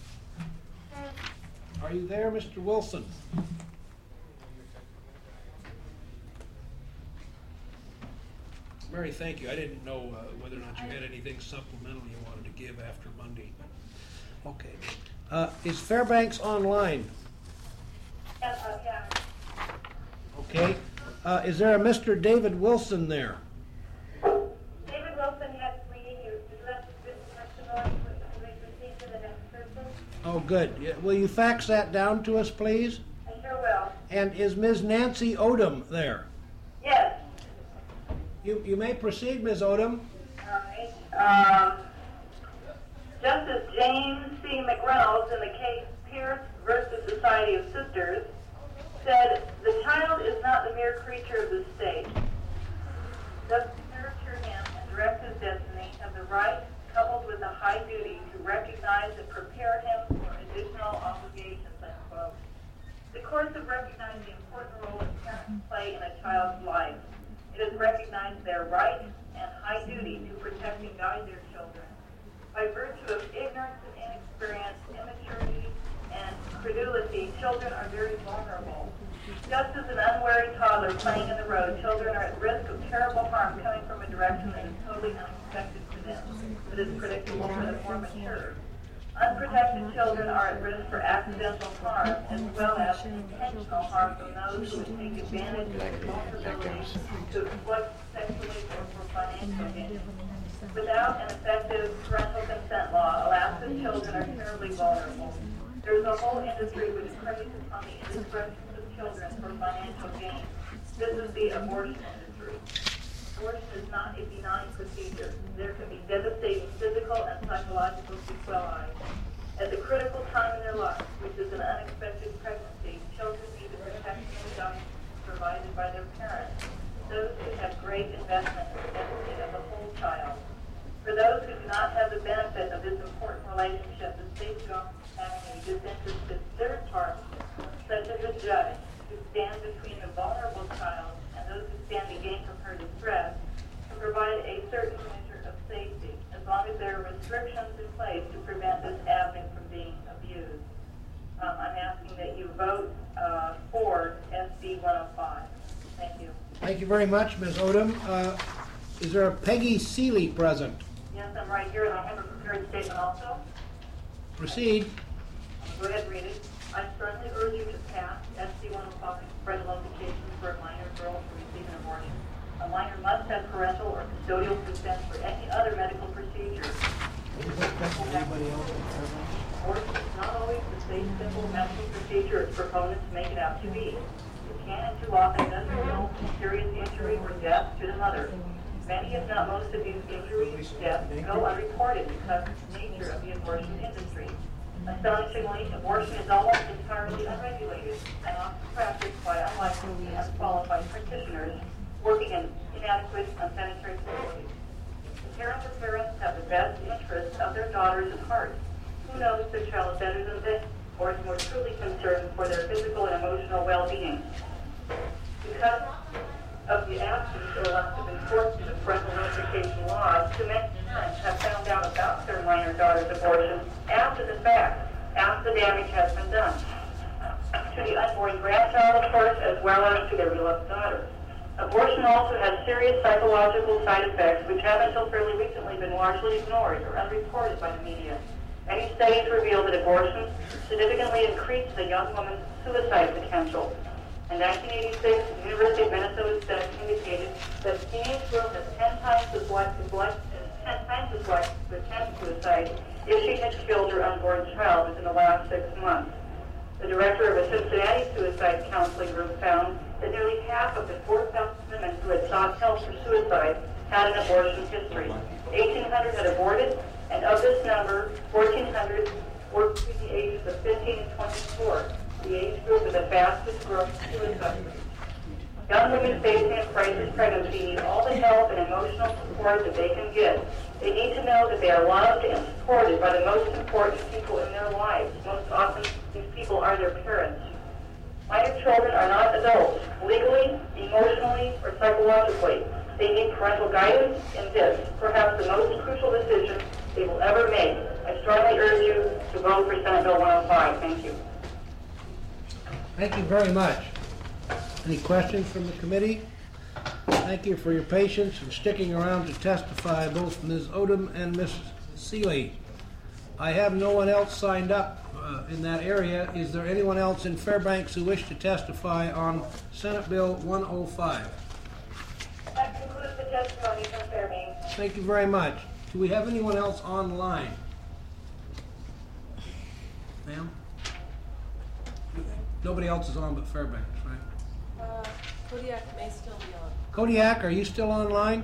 Are you there, Mr. Wilson? Mary, thank you. I didn't know whether or not you had anything supplemental you wanted to give after Monday. Okay. Is Fairbanks online? Yes, yeah. Okay. Is there a Mr. David Wilson there? David Wilson, yes, you left this testimony to receive to the next person. Oh, good. Yeah. Will you fax that down to us, please? I sure will. And is Ms. Nancy Odom there? Yes. You may proceed, Ms. Odom. All right. Justice James C. McReynolds in the case Pierce versus Society of Sisters said, "The child is not the mere creature of the state. Thus, to nurture him and direct his destiny have the right, coupled with a high duty, to recognize and prepare him for additional obligations." I course of recognizing the important role that parents play in a child's life. It has recognized their right and high duty to protect and guide their children. By virtue of ignorance and inexperience, immaturity, and credulity, children are very vulnerable. Just as an unwary toddler playing in the road, children are at risk of terrible harm coming from a direction that is totally unexpected for them, but is predictable for the more mature. Unprotected children are at risk for accidental harm as well as intentional harm from those who would take advantage of their vulnerability to exploit sexually or for financial gain. Without an effective parental consent law, Alaska's children are terribly vulnerable. There is a whole industry which preys upon the indiscretions of children for financial gain. This is the abortion industry. Abortion is not a benign procedure. There can be devastating physical and psychological sequelae. At the critical time in their lives, which is an unexpected pregnancy, children need the protection and guidance provided by their parents. Those who have great investment in the benefit of the whole child. For those who do not have the benefit of this important relationship, the state government is having a disinterested third party, such as a judge, who stand between the vulnerable child and those who stand to gain from her distress, to provide a certain measure of safety, as long as there are restrictions in place to prevent this avenue from being abused. I'm asking that you vote for SB 105. Thank you. Thank you very much, Ms. Odom. Is there a Peggy Seeley present? Yes, I'm right here, and I have a prepared statement also. Proceed. Go ahead and read it. I strongly urge you to pass SB 105 parental notification for a minor girl to receive an abortion. A minor must have parental or custodial consent for any other medical procedure. Abortion is not always the safe, simple medical procedure its proponents make it out to be. It can and too often does result in serious injury or death to the mother. Many, if not most, of these injuries, deaths go unreported because of the nature of the abortion industry. Astonishingly, abortion is almost entirely unregulated and often practiced by unlicensed and unqualified practitioners working in inadequate, unsanitary facilities. The parents or parents have the best interests of their daughters at heart. Who knows their child better than this, or is more truly concerned for their physical and emotional well-being? Because of the absence or lack of enforcement of parental notification laws, too many parents have found out about their minor daughter's abortion after the fact, after the damage has been done. To the unborn grandchild, of course, as well as to their beloved daughter. Abortion also has serious psychological side effects which have until fairly recently been largely ignored or unreported by the media. Many studies reveal that abortion significantly increases a young woman's suicide potential. In 1986, the University of Minnesota study indicated that a teenage girl has 10 times as likely to attempt suicide if she had killed her unborn child within the last 6 months. The director of a Cincinnati suicide counseling group found that nearly half of the 4,000 women who had sought help for suicide had an abortion history. 1,800 had aborted, and of this number, 1,400 were between the ages of 15 and 24, the age group with the fastest growing suicide rate. Young women facing a crisis pregnancy need all the help and emotional support that they can get. They need to know that they are loved and supported by the most important people in their lives. Most often, these people are their parents. Minor children are not adults, legally, emotionally, or psychologically. They need parental guidance in this, perhaps the most crucial decision they will ever make. I strongly urge you to vote for Senate Bill 105. Thank you. Thank you very much. Any questions from the committee? Thank you for your patience and sticking around to testify, both Ms. Odom and Ms. Seeley. I have no one else signed up in that area. Is there anyone else in Fairbanks who wish to testify on Senate Bill 105? That concludes the testimony from Fairbanks. Thank you very much. Do we have anyone else online? Ma'am? Nobody else is on but Fairbanks, right? Kodiak may still be on. Kodiak, are you still online?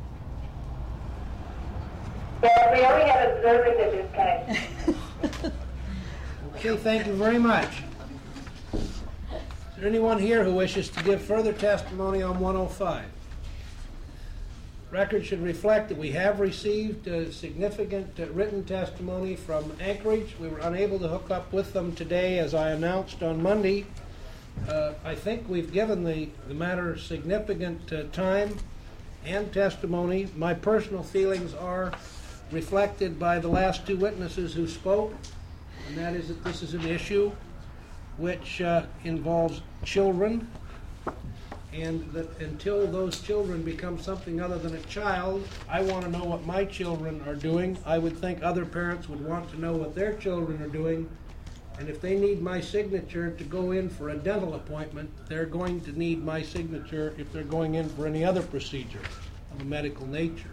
Yeah, we only have observers at this time. Okay, thank you very much. Is there anyone here who wishes to give further testimony on 105? Record should reflect that we have received significant written testimony from Anchorage. We were unable to hook up with them today, as I announced on Monday. I think we've given the matter significant time and testimony. My personal feelings are reflected by the last two witnesses who spoke, and that is that this is an issue which involves children, and that until those children become something other than a child, I want to know what my children are doing. I would think other parents would want to know what their children are doing, and if they need my signature to go in for a dental appointment, they're going to need my signature if they're going in for any other procedure of a medical nature.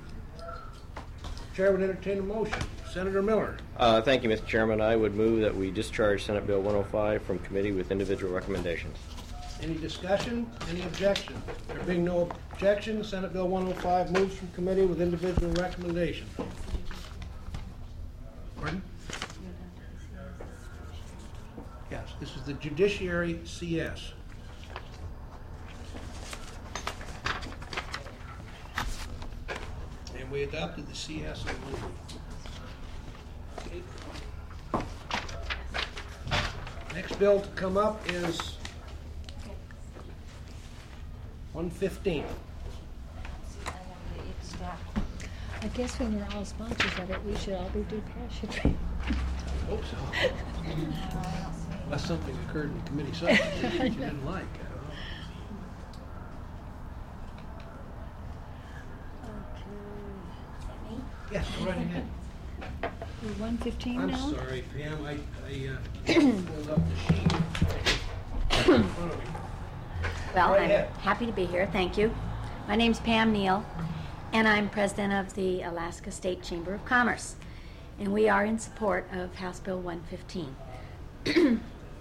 Chair would entertain a motion. Senator Miller. Thank you, Mr. Chairman. I would move that we discharge Senate Bill 105 from committee with individual recommendations. Any discussion? Any objection? There being no objection, Senate Bill 105 moves from committee with individual recommendation. Pardon? Yes, this is the Judiciary CS. And we adopted the CS on Monday. Okay. Next bill to come up is 115. I guess when we're all sponsors of it, we should all be due parachute. I hope so. Unless something occurred in committee subcommittee that you didn't like. Yes, go right ahead. We're 115 I'm now? sorry, Pam. I pulled up the sheet in front of me. Well, Go I'm ahead. happy to be here. Thank you. My name's Pam Neal, and I'm president of the Alaska State Chamber of Commerce. And we are in support of House Bill 115.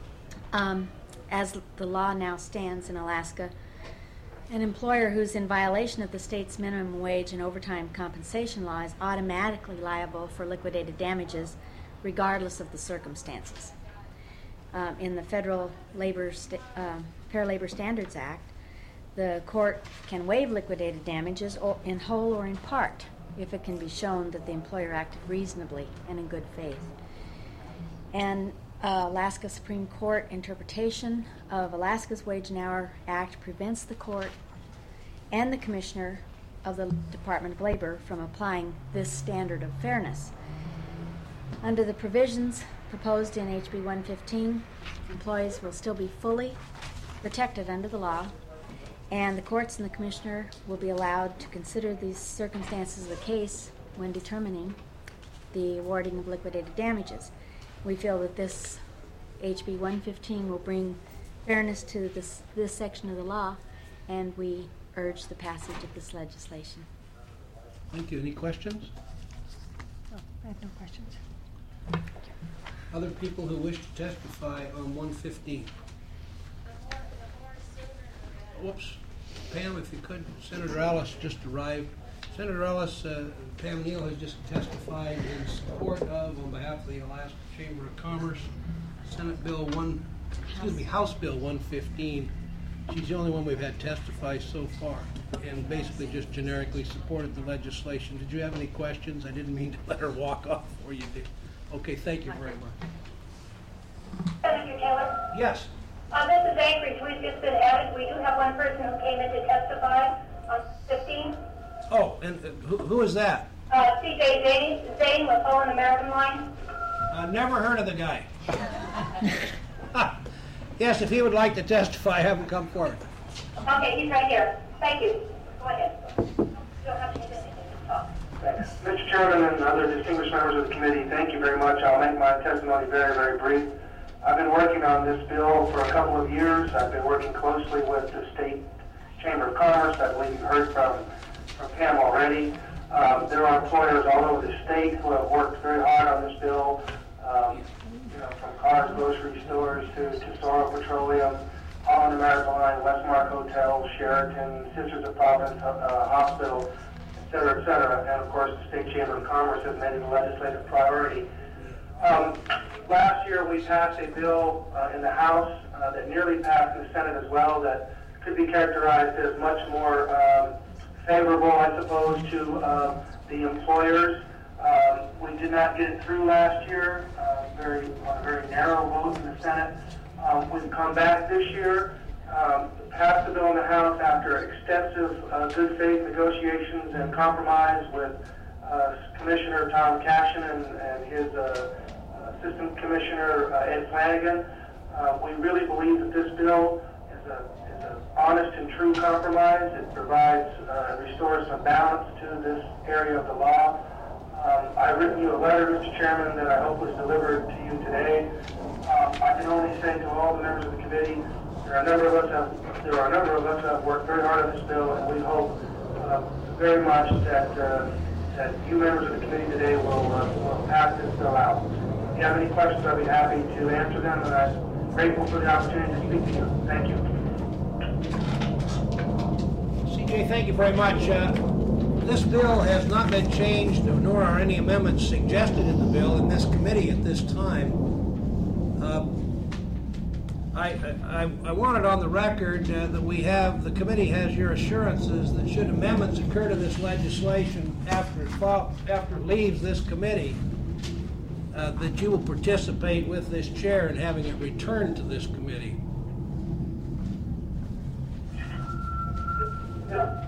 As the law now stands in Alaska, an employer who's in violation of the state's minimum wage and overtime compensation law is automatically liable for liquidated damages regardless of the circumstances. In the Federal Fair Labor Standards Act, the court can waive liquidated damages in whole or in part if it can be shown that the employer acted reasonably and in good faith. And Alaska Supreme Court interpretation of Alaska's Wage and Hour Act prevents the court and the commissioner of the Department of Labor from applying this standard of fairness. Under the provisions proposed in HB 115, employees will still be fully protected under the law, and the courts and the commissioner will be allowed to consider these circumstances of the case when determining the awarding of liquidated damages. We feel that this HB 115 will bring fairness to this section of the law, and we urge the passage of this legislation. Thank you. Any questions? Oh, I have no questions. Other people who wish to testify on 115? Whoops. Pam, if you could, Senator Ellis just arrived. Senator Ellis, Pam Neal has just testified in support of, on behalf of the Alaska Chamber of Commerce, House Bill 115. She's the only one we've had testify so far, and basically just generically supported the legislation. Did you have any questions? I didn't mean to let her walk off before you did. Okay, thank you very much. Senator Taylor? Yes. This is Anchorage. We've just been added. We do have one person who came in to testify on 15. Oh, and who is that? C.J. Zane with Holland American Line. Never heard of the guy. Yes, if he would like to testify, have him come forward. Okay, he's right here. Thank you. Go ahead. You don't have to do anything to talk. Mr. Chairman and other distinguished members of the committee, thank you very much. I'll make my testimony very, very brief. I've been working on this bill for a couple of years. I've been working closely with the State Chamber of Commerce. I believe you've heard from Pam already. There are employers all over the state who have worked very hard on this bill, from Carr's grocery stores to Tesoro Petroleum, Holland American Line, Westmark Hotel, Sheraton, Sisters of Providence Hospital, et cetera, and of course the State Chamber of Commerce has made it a legislative priority. Last year we passed a bill in the House that nearly passed in the Senate as well that could be characterized as much more favorable, I suppose, to the employers. We did not get it through last year, on a very narrow vote in the Senate. We've come back this year, passed the bill in the House after extensive good faith negotiations and compromise with Commissioner Tom Cashin and his Assistant Commissioner Ed Flanagan. We really believe that this bill is an honest and true compromise. It provides, restores some balance to this area of the law. I've written you a letter, Mr. Chairman, that I hope was delivered to you today. I can only say to all the members of the committee, there are a number of us who have worked very hard on this bill, and we hope very much that you members of the committee today will pass this bill out. If you have any questions, I'd be happy to answer them, and I'm grateful for the opportunity to speak to you. Thank you. CJ, thank you very much. This bill has not been changed, nor are any amendments suggested in the bill in this committee at this time. I want it on the record that the committee has your assurances that should amendments occur to this legislation after it leaves this committee, that you will participate with this chair in having it returned to this committee. Yeah.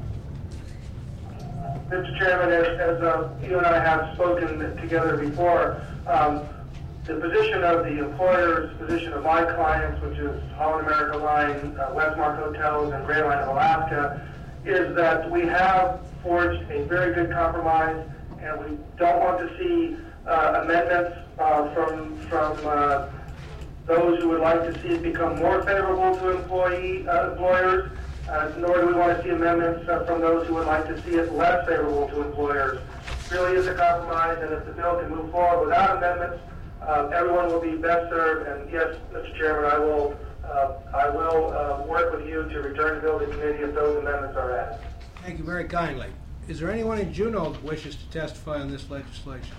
Mr. Chairman, as you and I have spoken together before, the position of the employer's position of my clients, which is Holland America Line, Westmark Hotels, and Gray Line of Alaska, is that we have forged a very good compromise, and we don't want to see amendments from those who would like to see it become more favorable to employers, nor do we want to see amendments from those who would like to see it less favorable to employers. It really is a compromise, and if the bill can move forward without amendments, everyone will be best served. And yes, Mr. Chairman, I will work with you to return the bill to committee if those amendments are added. Thank you very kindly. Is there anyone in Juneau that wishes to testify on this legislation?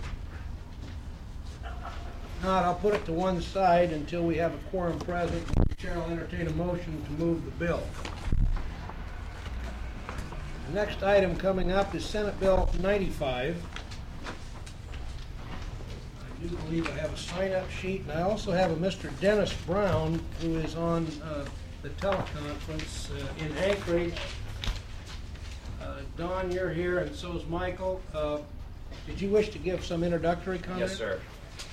If not, I'll put it to one side until we have a quorum present. The chair will entertain a motion to move the bill. The next item coming up is Senate Bill 95. I do believe I have a sign-up sheet, and I also have a Mr. Dennis Brown, who is on the teleconference in Anchorage. Don, you're here, and so is Michael. Did you wish to give some introductory comment? Yes, sir.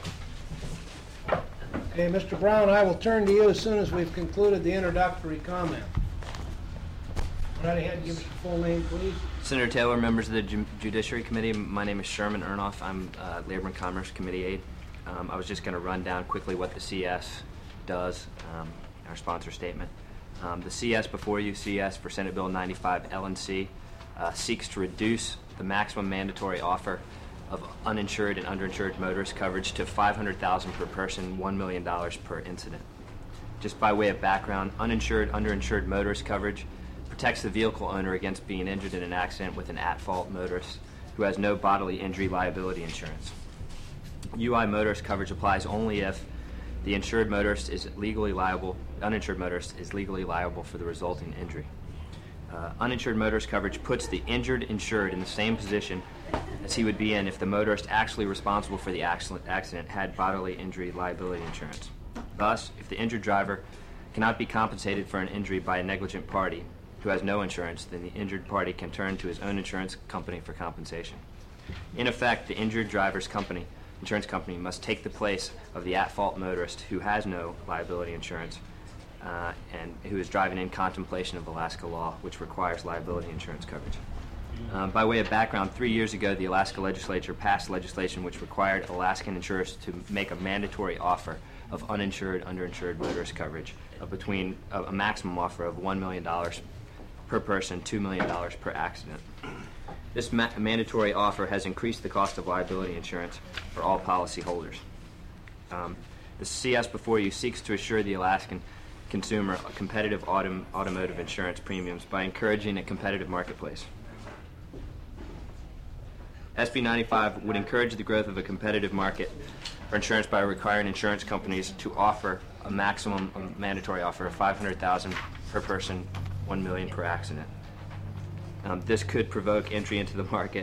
Okay, Mr. Brown, I will turn to you as soon as we've concluded the introductory comment. Right ahead and give us your full name, please. Senator Taylor, members of the Judiciary Committee, my name is Sherman Ernoff. I'm Labor and Commerce Committee aide. I was just going to run down quickly what the CS does, our sponsor statement. The CS before you, CS for Senate Bill 95 L&C, seeks to reduce the maximum mandatory offer of uninsured and underinsured motorist coverage to $500,000 per person, $1 million per incident. Just by way of background, uninsured, underinsured motorist coverage protects the vehicle owner against being injured in an accident with an at-fault motorist who has no bodily injury liability insurance. UI motorist coverage applies only if the uninsured motorist is legally liable for the resulting injury. Uninsured motorist coverage puts the injured insured in the same position as he would be in if the motorist actually responsible for the accident had bodily injury liability insurance. Thus, if the injured driver cannot be compensated for an injury by a negligent party who has no insurance, then the injured party can turn to his own insurance company for compensation. In effect, the injured driver's insurance company must take the place of the at-fault motorist who has no liability insurance and who is driving in contemplation of Alaska law, which requires liability insurance coverage. By way of background, 3 years ago, the Alaska legislature passed legislation which required Alaskan insurers to make a mandatory offer of uninsured, underinsured motorist coverage of between a maximum offer of $1 million per person, $2 million per accident. This mandatory offer has increased the cost of liability insurance for all policyholders. The CS before you seeks to assure the Alaskan consumer a competitive automotive insurance premiums by encouraging a competitive marketplace. SB 95 would encourage the growth of a competitive market for insurance by requiring insurance companies to offer a maximum mandatory offer of $500,000 per person, $1 million per accident. This could provoke entry into the market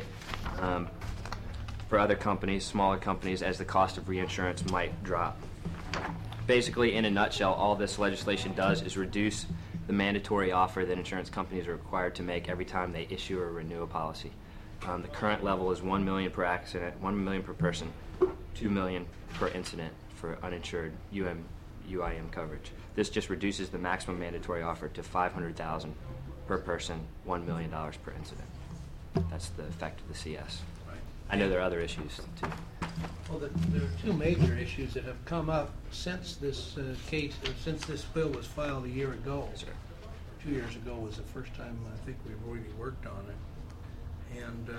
for other companies, smaller companies, as the cost of reinsurance might drop. basically, in a nutshell, all this legislation does is reduce the mandatory offer that insurance companies are required to make every time they issue or renew a policy. The current level is $1 million per accident, $1 million per person, $2 million per incident for uninsured UIM coverage. This just reduces the maximum mandatory offer to $500,000 per person, $1 million per incident. That's the effect of the CS. Right. I know there are other issues too. Well, there are two major issues that have come up since this since this bill was filed a year ago. Yes, sir. 2 years ago was the first time I think we really worked on it. And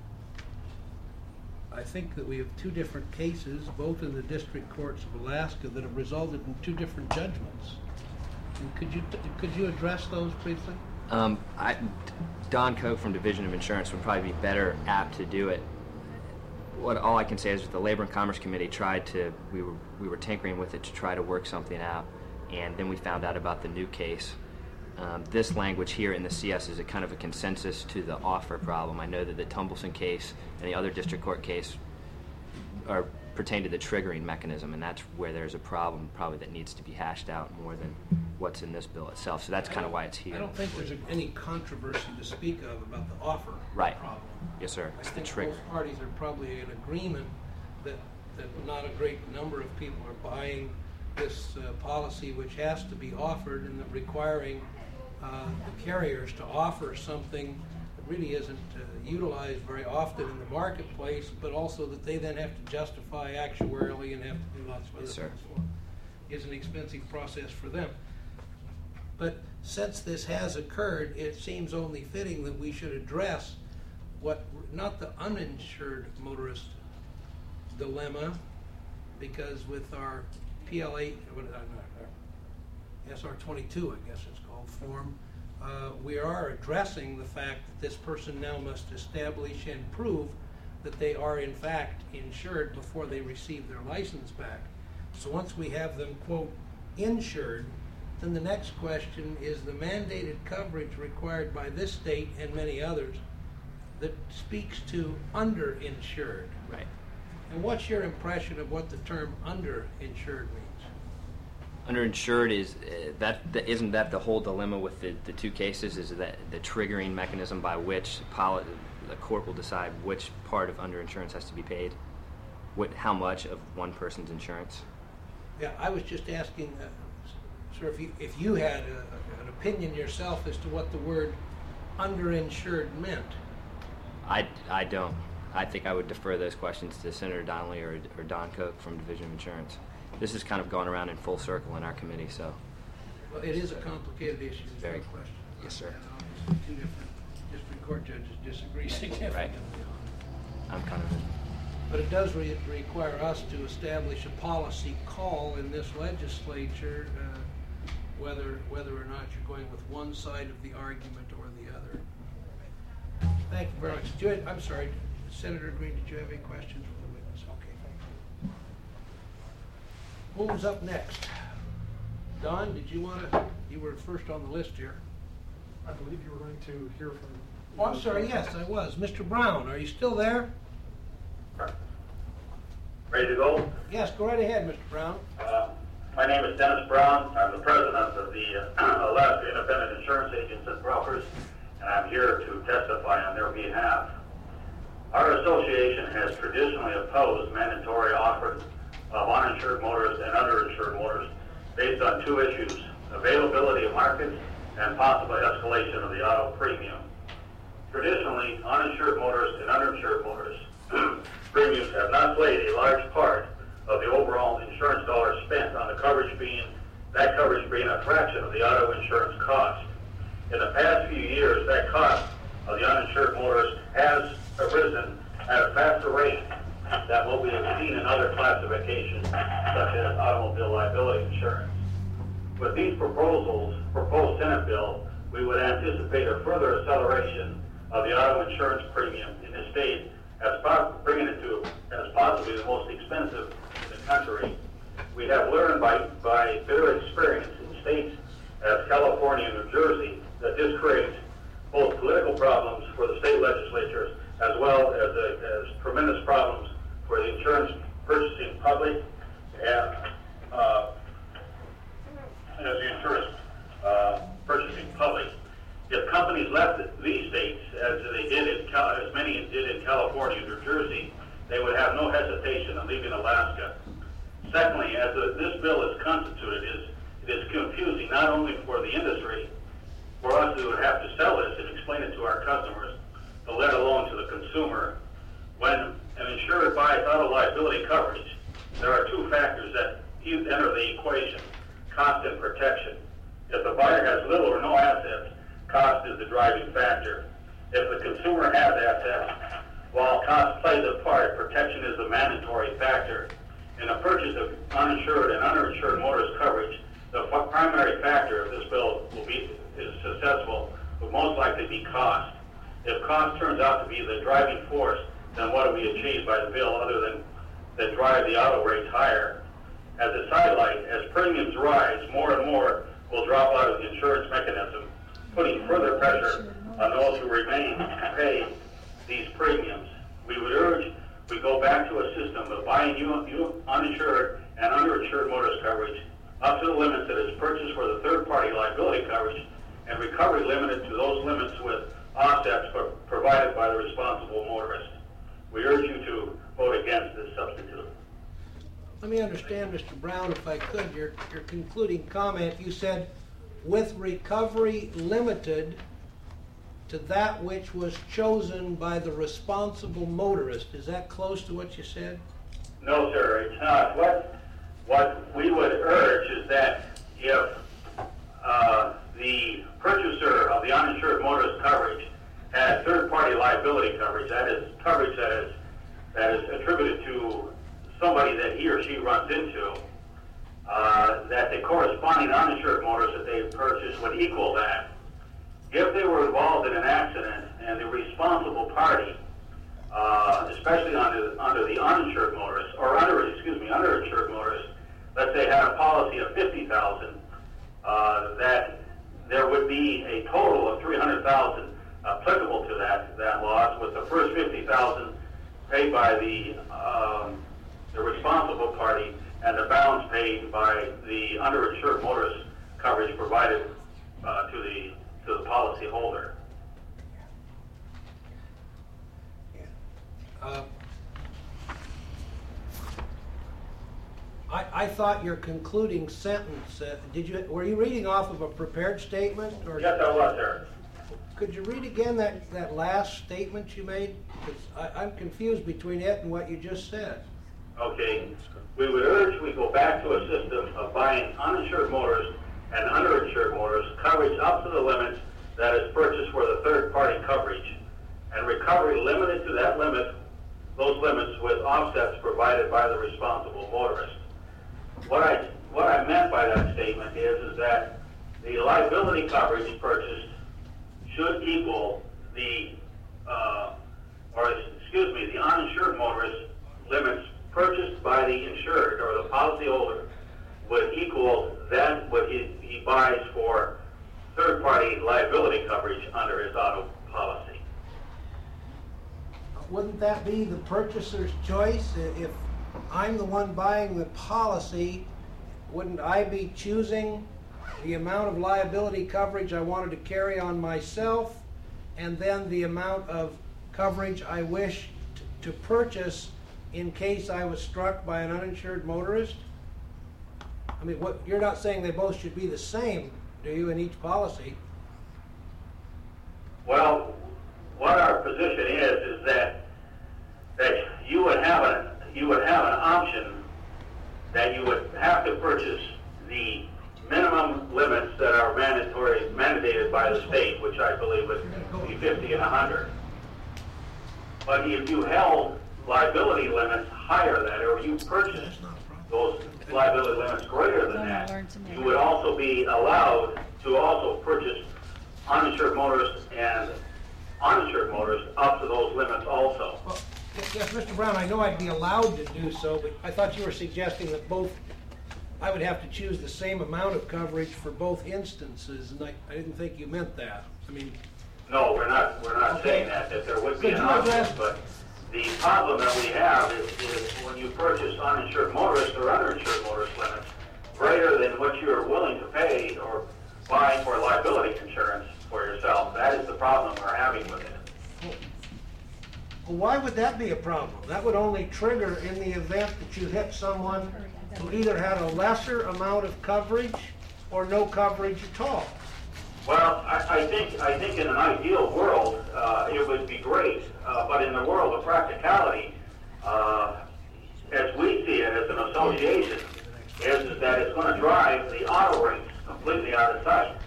I think that we have two different cases, both in the district courts of Alaska, that have resulted in two different judgments. And could you address those briefly? Don Koch from Division of Insurance would probably be better apt to do it. All I can say is that the Labor and Commerce Committee we were tinkering with it to try to work something out, and then we found out about the new case. This language here in the CS is a kind of a consensus to the offer problem. I know that the Tumbleson case and the other district court case pertain to the triggering mechanism, and that's where there's a problem probably that needs to be hashed out more than what's in this bill itself. So that's kind of why it's here. I don't think there's any controversy to speak of about the offer problem. Yes, sir. I think both parties are probably in agreement that not a great number of people are buying this policy, which has to be offered, and that requiring the carriers to offer something that really isn't utilized very often in the marketplace, but also that they then have to justify actuarially and have to do lots of other things for them. It's an expensive process for them. But since this has occurred, it seems only fitting that we should address not the uninsured motorist dilemma, because with our PL8, SR22, I guess it's called, form, we are addressing the fact that this person now must establish and prove that they are in fact insured before they receive their license back. So once we have them, quote, insured, then the next question is the mandated coverage required by this state and many others that speaks to underinsured. Right. And what's your impression of what the term underinsured means? Underinsured isn't that the whole dilemma with the two cases? Is that the triggering mechanism by which the court will decide which part of underinsurance has to be paid? How much of one person's insurance? Yeah, I was just asking, sir, if you had an opinion yourself as to what the word underinsured meant. I don't. I think I would defer those questions to Senator Donnelly or Don Koch from Division of Insurance. This has kind of gone around in full circle in our committee, so. Well, it is a complicated issue. Very. No question. Yes, sir. And obviously, two different district court judges disagree significantly Right. on it. I'm kind of. But it does require us to establish a policy call in this legislature, whether or not you're going with one side of the argument or the other. Thank you very much. I'm sorry, Senator Green, did you have any questions for the witness? Okay, thank you. Who's up next? Don, did you you were first on the list here. I believe you were going to hear from... Oh, I'm sorry, yes, I was. Mr. Brown, are you still there? Ready to go? Yes, go right ahead, Mr. Brown. My name is Dennis Brown. I'm the president of the Alaska Independent Insurance Agents and Brokers, and I'm here to testify on their behalf. Our association has traditionally opposed mandatory offers of uninsured motorists and underinsured motorists based on two issues: availability of markets and possible escalation of the auto premium. Traditionally, uninsured motorists and underinsured motorists premiums have not played a large part of the overall insurance dollars spent on the coverage being a fraction of the auto insurance cost. In the past few years, that cost of the uninsured motorist has arisen at a faster rate than what we have seen in other classifications, such as automobile liability insurance. With these proposed Senate bill, we would anticipate a further acceleration of the auto insurance premium in the state, bringing it to as possibly the most expensive in the country. We have learned by bitter experience in states as California and New Jersey that this creates both political problems for the state legislatures as well as tremendous problems for the insurance purchasing public and leaving Alaska. Secondly, as this bill is constituted, it is confusing not only for the industry, for us who would have to sell this and explain it to our customers, but let alone to the consumer. When an insured buys auto liability coverage, there are two factors that enter the equation: cost and protection. If the buyer has little or no assets, cost is the driving factor. If the consumer has assets, while cost plays a part, protection is the mandatory factor. In the purchase of uninsured and underinsured motorist coverage, the primary factor of this bill is successful, will most likely be cost. If cost turns out to be the driving force, then what do we achieve by the bill other than drive the auto rates higher? As a sidelight, as premiums rise, more and more will drop out of the insurance mechanism, putting further pressure on those who remain to pay these premiums. We would urge we go back to a system of buying uninsured and underinsured motorist coverage up to the limits that is purchased for the third-party liability coverage, and recovery limited to those limits with offsets provided by the responsible motorist. We urge you to vote against this substitute. Let me understand, Mr. Brown, if I could, your concluding comment. You said, with recovery limited to that which was chosen by the responsible motorist. Is that close to what you said? No, sir, it's not. What we would urge is that if the purchaser of the uninsured motorist coverage has third-party liability coverage, that is coverage that is attributed to somebody that he or she runs into, that the corresponding uninsured motorist that they purchased would equal that. If they were involved in an accident and the responsible party, especially under the uninsured motorist, or underinsured motorist, let's say had a policy of $50,000, that there would be a total of $300,000 applicable to that loss, with the first $50,000 paid by the responsible party and the balance paid by the underinsured motorist coverage provided to the policy holder. I thought your concluding sentence, were you reading off of a prepared statement? Or yes, I was, sir. Could you read again that last statement you made? Because I'm confused between it and what you just said. Okay. We would urge we go back to a system of buying uninsured motorists and underinsured motorists coverage up to the limits that is purchased for the third-party coverage, and recovery limited to that limit, those limits with offsets provided by the responsible motorist. What I meant by that statement is that the liability coverage purchased should equal the uninsured motorist limits purchased by the insured or the policyholder would equal that what he buys for third-party liability coverage under his auto policy. Wouldn't that be the purchaser's choice? If I'm the one buying the policy, wouldn't I be choosing the amount of liability coverage I wanted to carry on myself, and then the amount of coverage I wish to purchase in case I was struck by an uninsured motorist? I mean, you're not saying they both should be the same, do you, in each policy? Well, what our position is that you would have an option that you would have to purchase the minimum limits that are mandated by the state, which I believe would be 50 and 100. But if you held liability limits higher than that, or you purchased those liability limits greater than that, you would also be allowed to also purchase uninsured motorists and uninsured motorists up to those limits also. Well, yes, Mr. Brown, I know I'd be allowed to do so, but I thought you were suggesting that I would have to choose the same amount of coverage for both instances, and I didn't think you meant that. I mean, no, we're not saying that there would be an option, but the problem that we have is when you purchase uninsured motorist or underinsured motorist limits greater than what you are willing to pay or buy for liability insurance for yourself, that is the problem we're having with it. Well, why would that be a problem? That would only trigger in the event that you hit someone who either had a lesser amount of coverage or no coverage at all. Well, I think in an ideal world, it would be great. But in the world of practicality, as we see it as an association, is that it's going to drive the auto rates completely out of sight.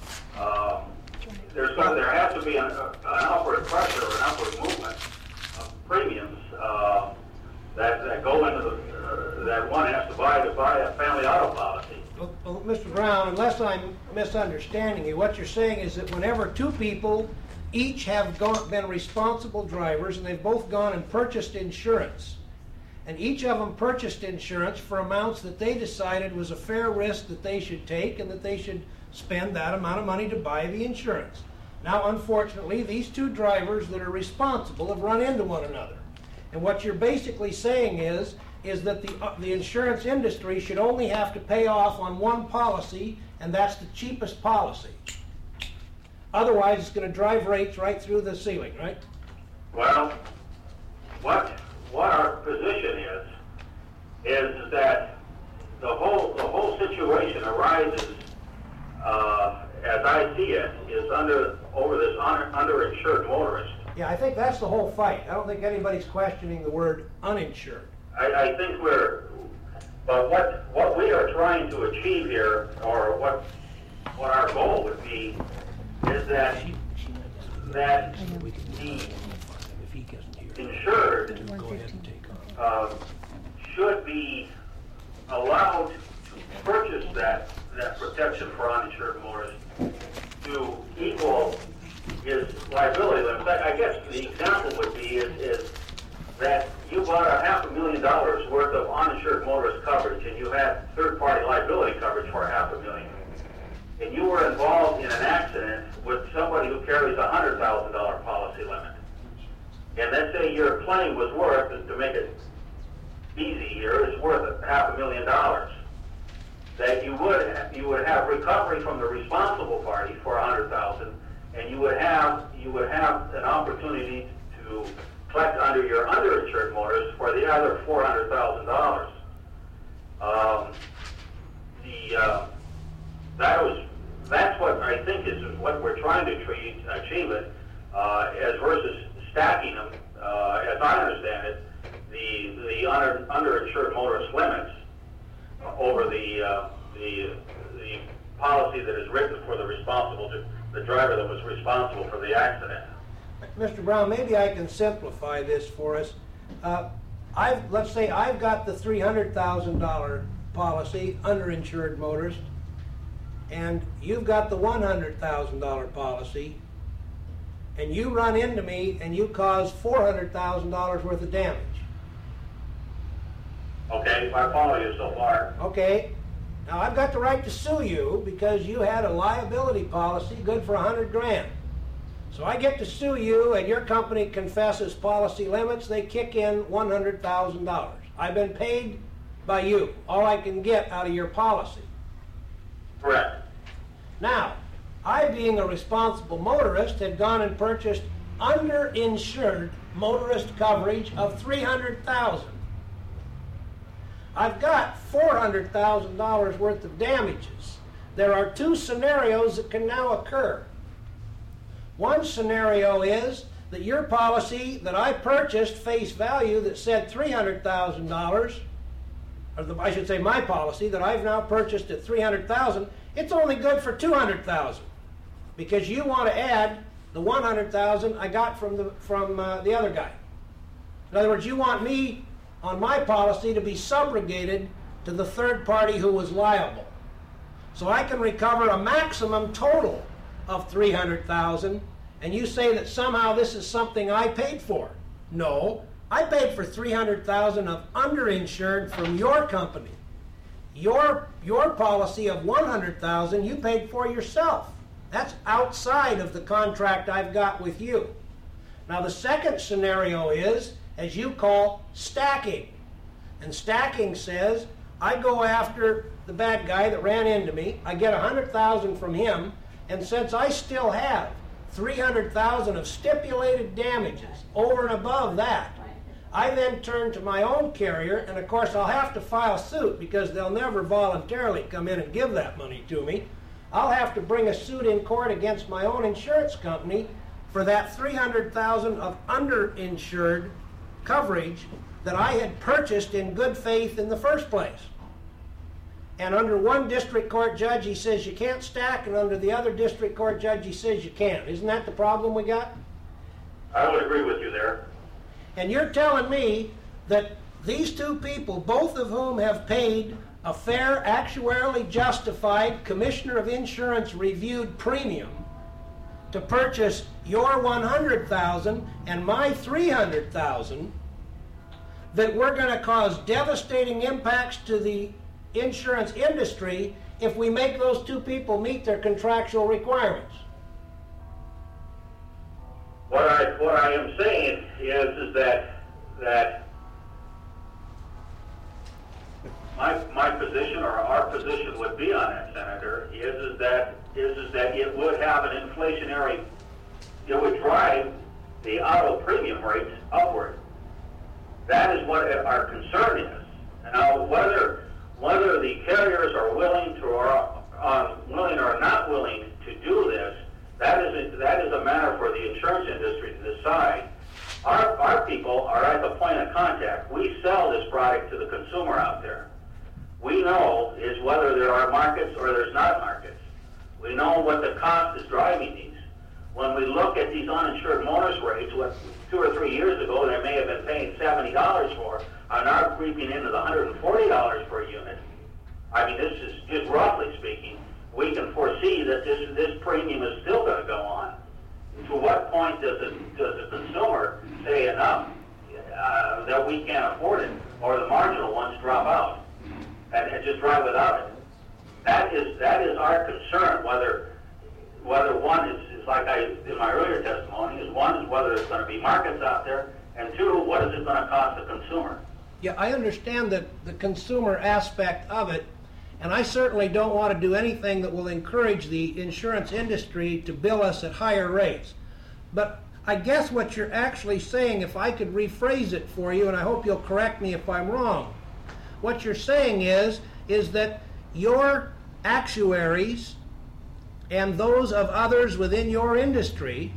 There has to be an upward pressure, an upward movement of premiums that go into that one has to buy a family auto policy. Well, Mr. Brown, unless I'm misunderstanding you, what you're saying is that whenever two people each have been responsible drivers and they've both gone and purchased insurance, and each of them purchased insurance for amounts that they decided was a fair risk that they should take and that they should spend that amount of money to buy the insurance. Now, unfortunately, these two drivers that are responsible have run into one another. And what you're basically saying is that the insurance industry should only have to pay off on one policy, and that's the cheapest policy. Otherwise, it's going to drive rates right through the ceiling, right? Well, what our position is that the whole situation arises, as I see it, is over this underinsured motorist. Yeah, I think that's the whole fight. I don't think anybody's questioning the word uninsured. I think but what we are trying to achieve here, or what our goal would be, is that the insured should be allowed to purchase that protection for uninsured motorists to equal his liability limits. I guess the example would be is that you bought $500,000 worth of uninsured motorist coverage, and you had third-party liability coverage for $500,000, and you were involved in an accident with somebody who carries a $100,000 policy limit. And let's say your claim was worth, to make it easy here, is worth $500,000. That you would have recovery from the responsible party for $100,000, and you would have an opportunity to collect under your underinsured motorists for the other $400,000. That's what I think is what we're trying to achieve it, as versus stacking them. As I understand it, the underinsured motorist limits over the policy that is written for the driver that was responsible for the accident. Mr. Brown, maybe I can simplify this for us. Let's say I've got the $300,000 policy, underinsured motorist, and you've got the $100,000 policy, and you run into me and you cause $400,000 worth of damage. Okay, I follow you so far. Okay. Now I've got the right to sue you because you had a liability policy good for $100,000. So I get to sue you, and your company confesses policy limits. They kick in $100,000. I've been paid by you. All I can get out of your policy. Correct. Now, I, being a responsible motorist, had gone and purchased underinsured motorist coverage of $300,000. I've got $400,000 worth of damages. There are two scenarios that can now occur. One scenario is that your policy that I purchased face value that said $300,000, or I should say my policy that I've now purchased at $300,000, it's only good for $200,000 because you want to add the $100,000 I got from the other guy. In other words, you want me on my policy to be subrogated to the third party who was liable. So I can recover a maximum total of $300,000, and you say that somehow this is something I paid for. No, I paid for $300,000 of underinsured from your company. Your policy of $100,000 you paid for yourself. That's outside of the contract I've got with you. Now the second scenario is, as you call, stacking. And stacking says, I go after the bad guy that ran into me, I get $100,000 from him, and since I still have $300,000 of stipulated damages. Over and above that, I then turn to my own carrier, and of course I'll have to file suit because they'll never voluntarily come in and give that money to me. I'll have to bring a suit in court against my own insurance company for that $300,000 of underinsured coverage that I had purchased in good faith in the first place. And under one district court judge, he says you can't stack, and under the other district court judge, he says you can. Isn't that the problem we got? I would agree with you there. And you're telling me that these two people, both of whom have paid a fair, actuarially justified, Commissioner of Insurance reviewed premium to purchase your $100,000 and my $300,000, that we're going to cause devastating impacts to the insurance industry if we make those two people meet their contractual requirements? What I am saying is that my position, or our position, would be on that, Senator, is that it would have an inflationary, it would drive the auto premium rates upward. That is what our concern is. And now whether the carriers are willing to, or willing or not willing to do this, that is a matter for the insurance industry to decide. Our people are at the point of contact. We sell this product to the consumer out there. We know is whether there are markets or there's not markets. We know what the cost is driving these. When we look at these uninsured motorist rates, what 2 or 3 years ago they may have been paying $70 for, are now creeping into the $140 per unit. I mean, this is just roughly speaking. We can foresee that this premium is still going to go on. To what point does the consumer say enough that we can't afford it, or the marginal ones drop out and just drive without it? That is our concern. Whether one is like in my earlier testimony, is one is whether there's going to be markets out there, and two, what is it going to cost the consumer? Yeah, I understand the consumer aspect of it, and I certainly don't want to do anything that will encourage the insurance industry to bill us at higher rates. But I guess what you're actually saying, if I could rephrase it for you, and I hope you'll correct me if I'm wrong, what you're saying is that your actuaries and those of others within your industry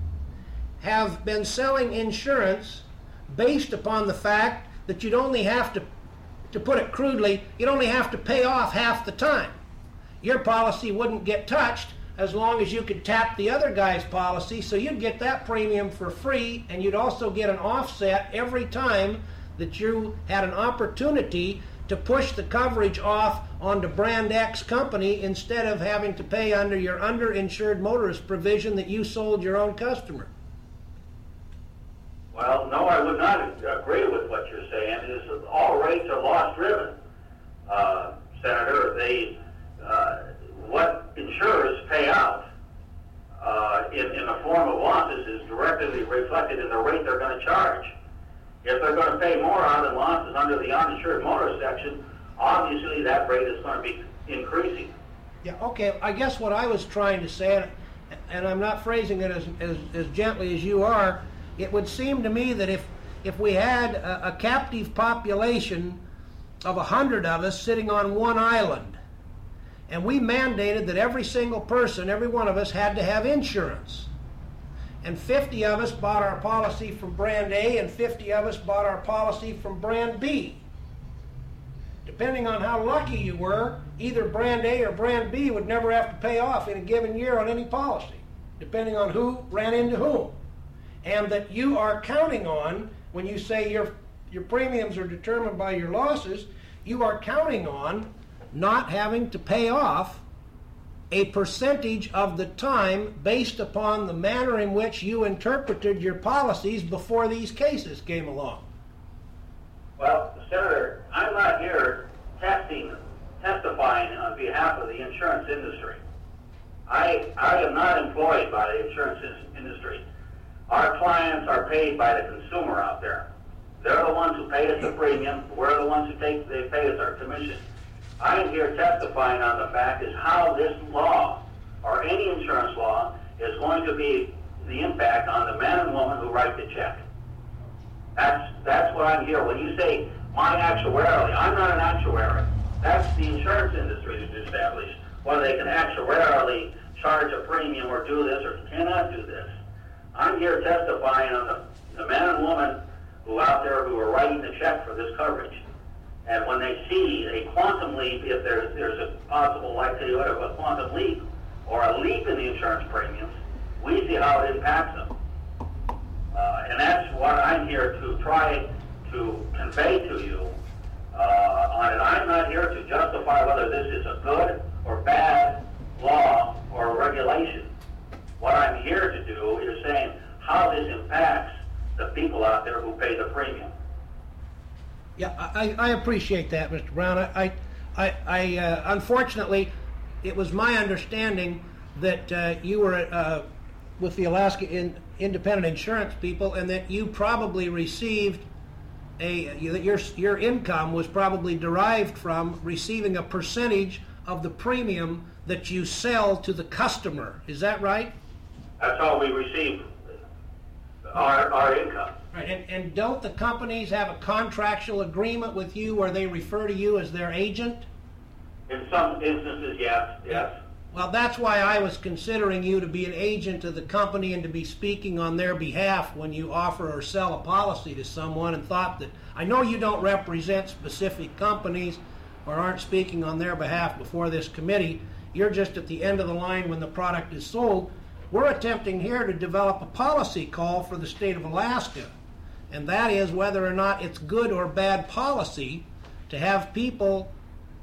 have been selling insurance based upon the fact that you'd only have to put it crudely, you'd only have to pay off half the time. Your policy wouldn't get touched as long as you could tap the other guy's policy, so you'd get that premium for free, and you'd also get an offset every time that you had an opportunity to push the coverage off onto brand X company instead of having to pay under your underinsured motorist provision that you sold your own customer. Well, no, I would not agree with what you're saying. Is that all rates are loss-driven, Senator. What insurers pay out in the form of losses is directly reflected in the rate they're going to charge. If they're going to pay more on than losses under the uninsured motorist section, obviously that rate is going to be increasing. Yeah, okay. I guess what I was trying to say, and I'm not phrasing it as gently as you are, it would seem to me that if we had a captive population of 100 of us sitting on one island, and we mandated that every single person, every one of us, had to have insurance, and 50 of us bought our policy from brand A and 50 of us bought our policy from brand B. Depending on how lucky you were, either brand A or brand B would never have to pay off in a given year on any policy, depending on who ran into whom. And that you are counting on, when you say your premiums are determined by your losses, you are counting on not having to pay off a percentage of the time based upon the manner in which you interpreted your policies before these cases came along. Well, Senator, I'm not here testifying on behalf of the insurance industry. I am not employed by the insurance industry. Our clients are paid by the consumer out there. They're the ones who pay us the premium. We're the ones who they pay us our commission. I am here testifying on the fact is how this law, or any insurance law, is going to be the impact on the man and woman who write the check. That's what I'm here. When you say my actuarially, I'm not an actuary. That's the insurance industry to establish whether they can actuarially charge a premium or do this or cannot do this. I'm here testifying on the man and woman who out there who are writing the check for this coverage. And when they see a quantum leap, if there's a possible likelihood of a quantum leap or a leap in the insurance premiums, we see how it impacts them. And that's what I'm here to try to convey to you on it. I'm not here to justify whether this is a good or bad law or regulation. What I'm here to do is saying how this impacts the people out there who pay the premium. Yeah, I appreciate that, Mr. Brown. I unfortunately, it was my understanding that you were with the Alaska Independent Insurance people, and that you probably received that your income was probably derived from receiving a percentage of the premium that you sell to the customer. Is that right? That's how we receive our income. Right. And don't the companies have a contractual agreement with you where they refer to you as their agent? In some instances, yes. Well, that's why I was considering you to be an agent of the company and to be speaking on their behalf when you offer or sell a policy to someone, and thought that, I know you don't represent specific companies or aren't speaking on their behalf before this committee. You're just at the end of the line when the product is sold. We're attempting here to develop a policy call for the state of Alaska, and that is whether or not it's good or bad policy to have people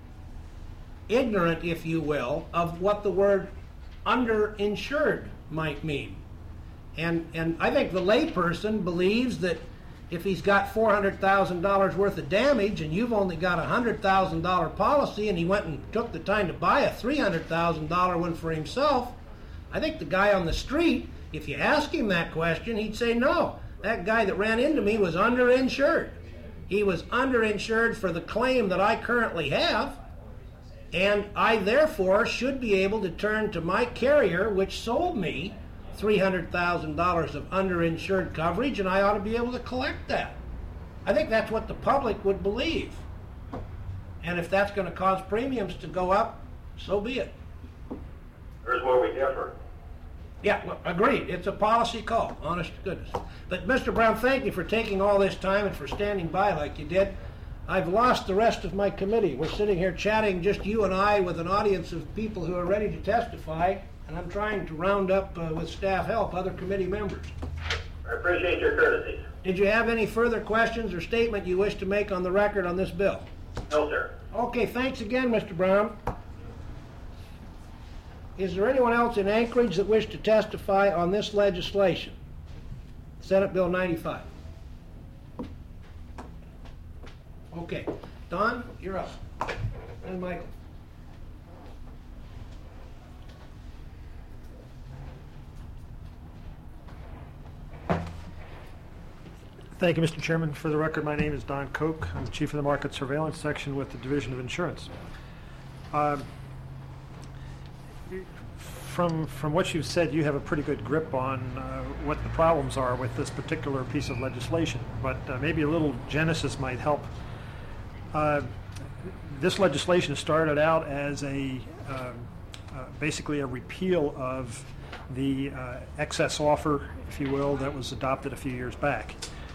ignorant, if you will, of what the word underinsured might mean. And I think the layperson believes that if he's got $400,000 worth of damage and you've only got a $100,000 policy and he went and took the time to buy a $300,000 one for himself, I think the guy on the street, if you ask him that question, he'd say, no, that guy that ran into me was underinsured. He was underinsured for the claim that I currently have, and I therefore should be able to turn to my carrier, which sold me $300,000 of underinsured coverage, and I ought to be able to collect that. I think that's what the public would believe. And if that's going to cause premiums to go up, so be it. Here's where we differ. Yeah, well, agreed. It's a policy call, honest to goodness. But Mr. Brown, thank you for taking all this time and for standing by like you did. I've lost the rest of my committee. We're sitting here chatting, just you and I, with an audience of people who are ready to testify, and I'm trying to round up, with staff help, other committee members. I appreciate your courtesy. Did you have any further questions or statement you wish to make on the record on this bill? No, sir. Okay, thanks again, Mr. Brown. Is there anyone else in Anchorage that wished to testify on this legislation? Senate Bill 95. Okay. Don, you're up. And Michael. Thank you, Mr. Chairman. For the record, my name is Don Koch. I'm the Chief of the Market Surveillance Section with the Division of Insurance. From what you've said, you have a pretty good grip on what the problems are with this particular piece of legislation, but maybe a little genesis might help. This legislation started out as basically a repeal of the excess offer, if you will, that was adopted a few years back.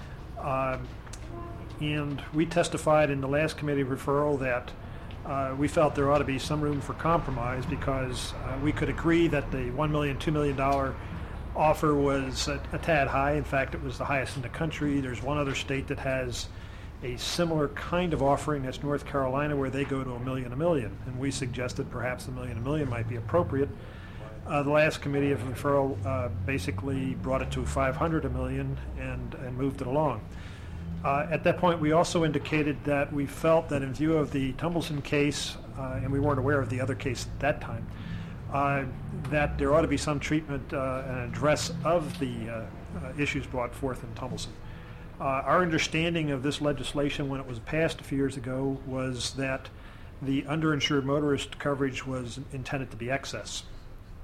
And we testified in the last committee referral that we felt there ought to be some room for compromise, because we could agree that the $1 million, $2 million offer was a tad high. In fact, it was the highest in the country. There's one other state that has a similar kind of offering, that's North Carolina, where they go to $1 million, and we suggested perhaps $1 million might be appropriate. The last committee of referral basically brought it to $500 million and moved it along. At that point, we also indicated that we felt that in view of the Tumbleson case, and we weren't aware of the other case at that time, that there ought to be some treatment and address of the issues brought forth in Tumbleson. Our understanding of this legislation when it was passed a few years ago was that the underinsured motorist coverage was intended to be excess.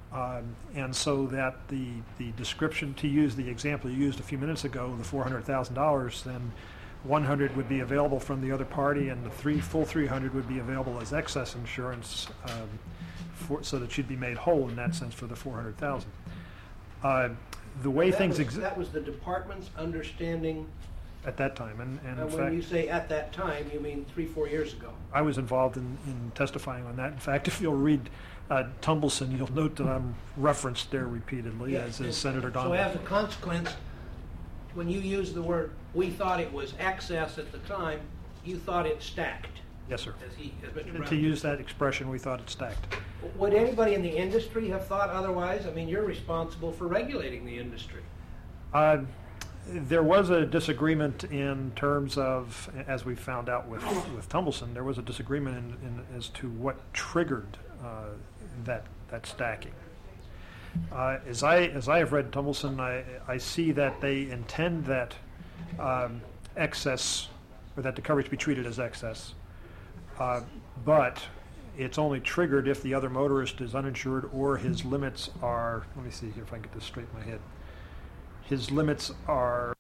And so that the description, to use the example you used a few minutes ago, the $400,000, then 100 would be available from the other party, and the full 300 would be available as excess insurance, so that you'd be made whole in that sense for the 400,000. The way things that was the department's understanding at that time, and in when fact, you say at that time, you mean 3-4 years ago. I was involved in testifying on that. In fact, if you'll read Tumbleson, you'll note that I'm referenced there repeatedly, as is Senator Don. So as a consequence, when you use the word, we thought it was excess at the time, you thought it stacked. Yes, sir. As Mr. Brown To use that expression, we thought it stacked. Would anybody in the industry have thought otherwise? I mean, you're responsible for regulating the industry. There was a disagreement in terms of, as we found out with Tumbleson, there was a disagreement as to what triggered that stacking. As I have read Tumbleson, I see that they intend that excess, or that the coverage be treated as excess, but it's only triggered if the other motorist is uninsured or his limits are, let me see here if I can get this straight in my head. His limits are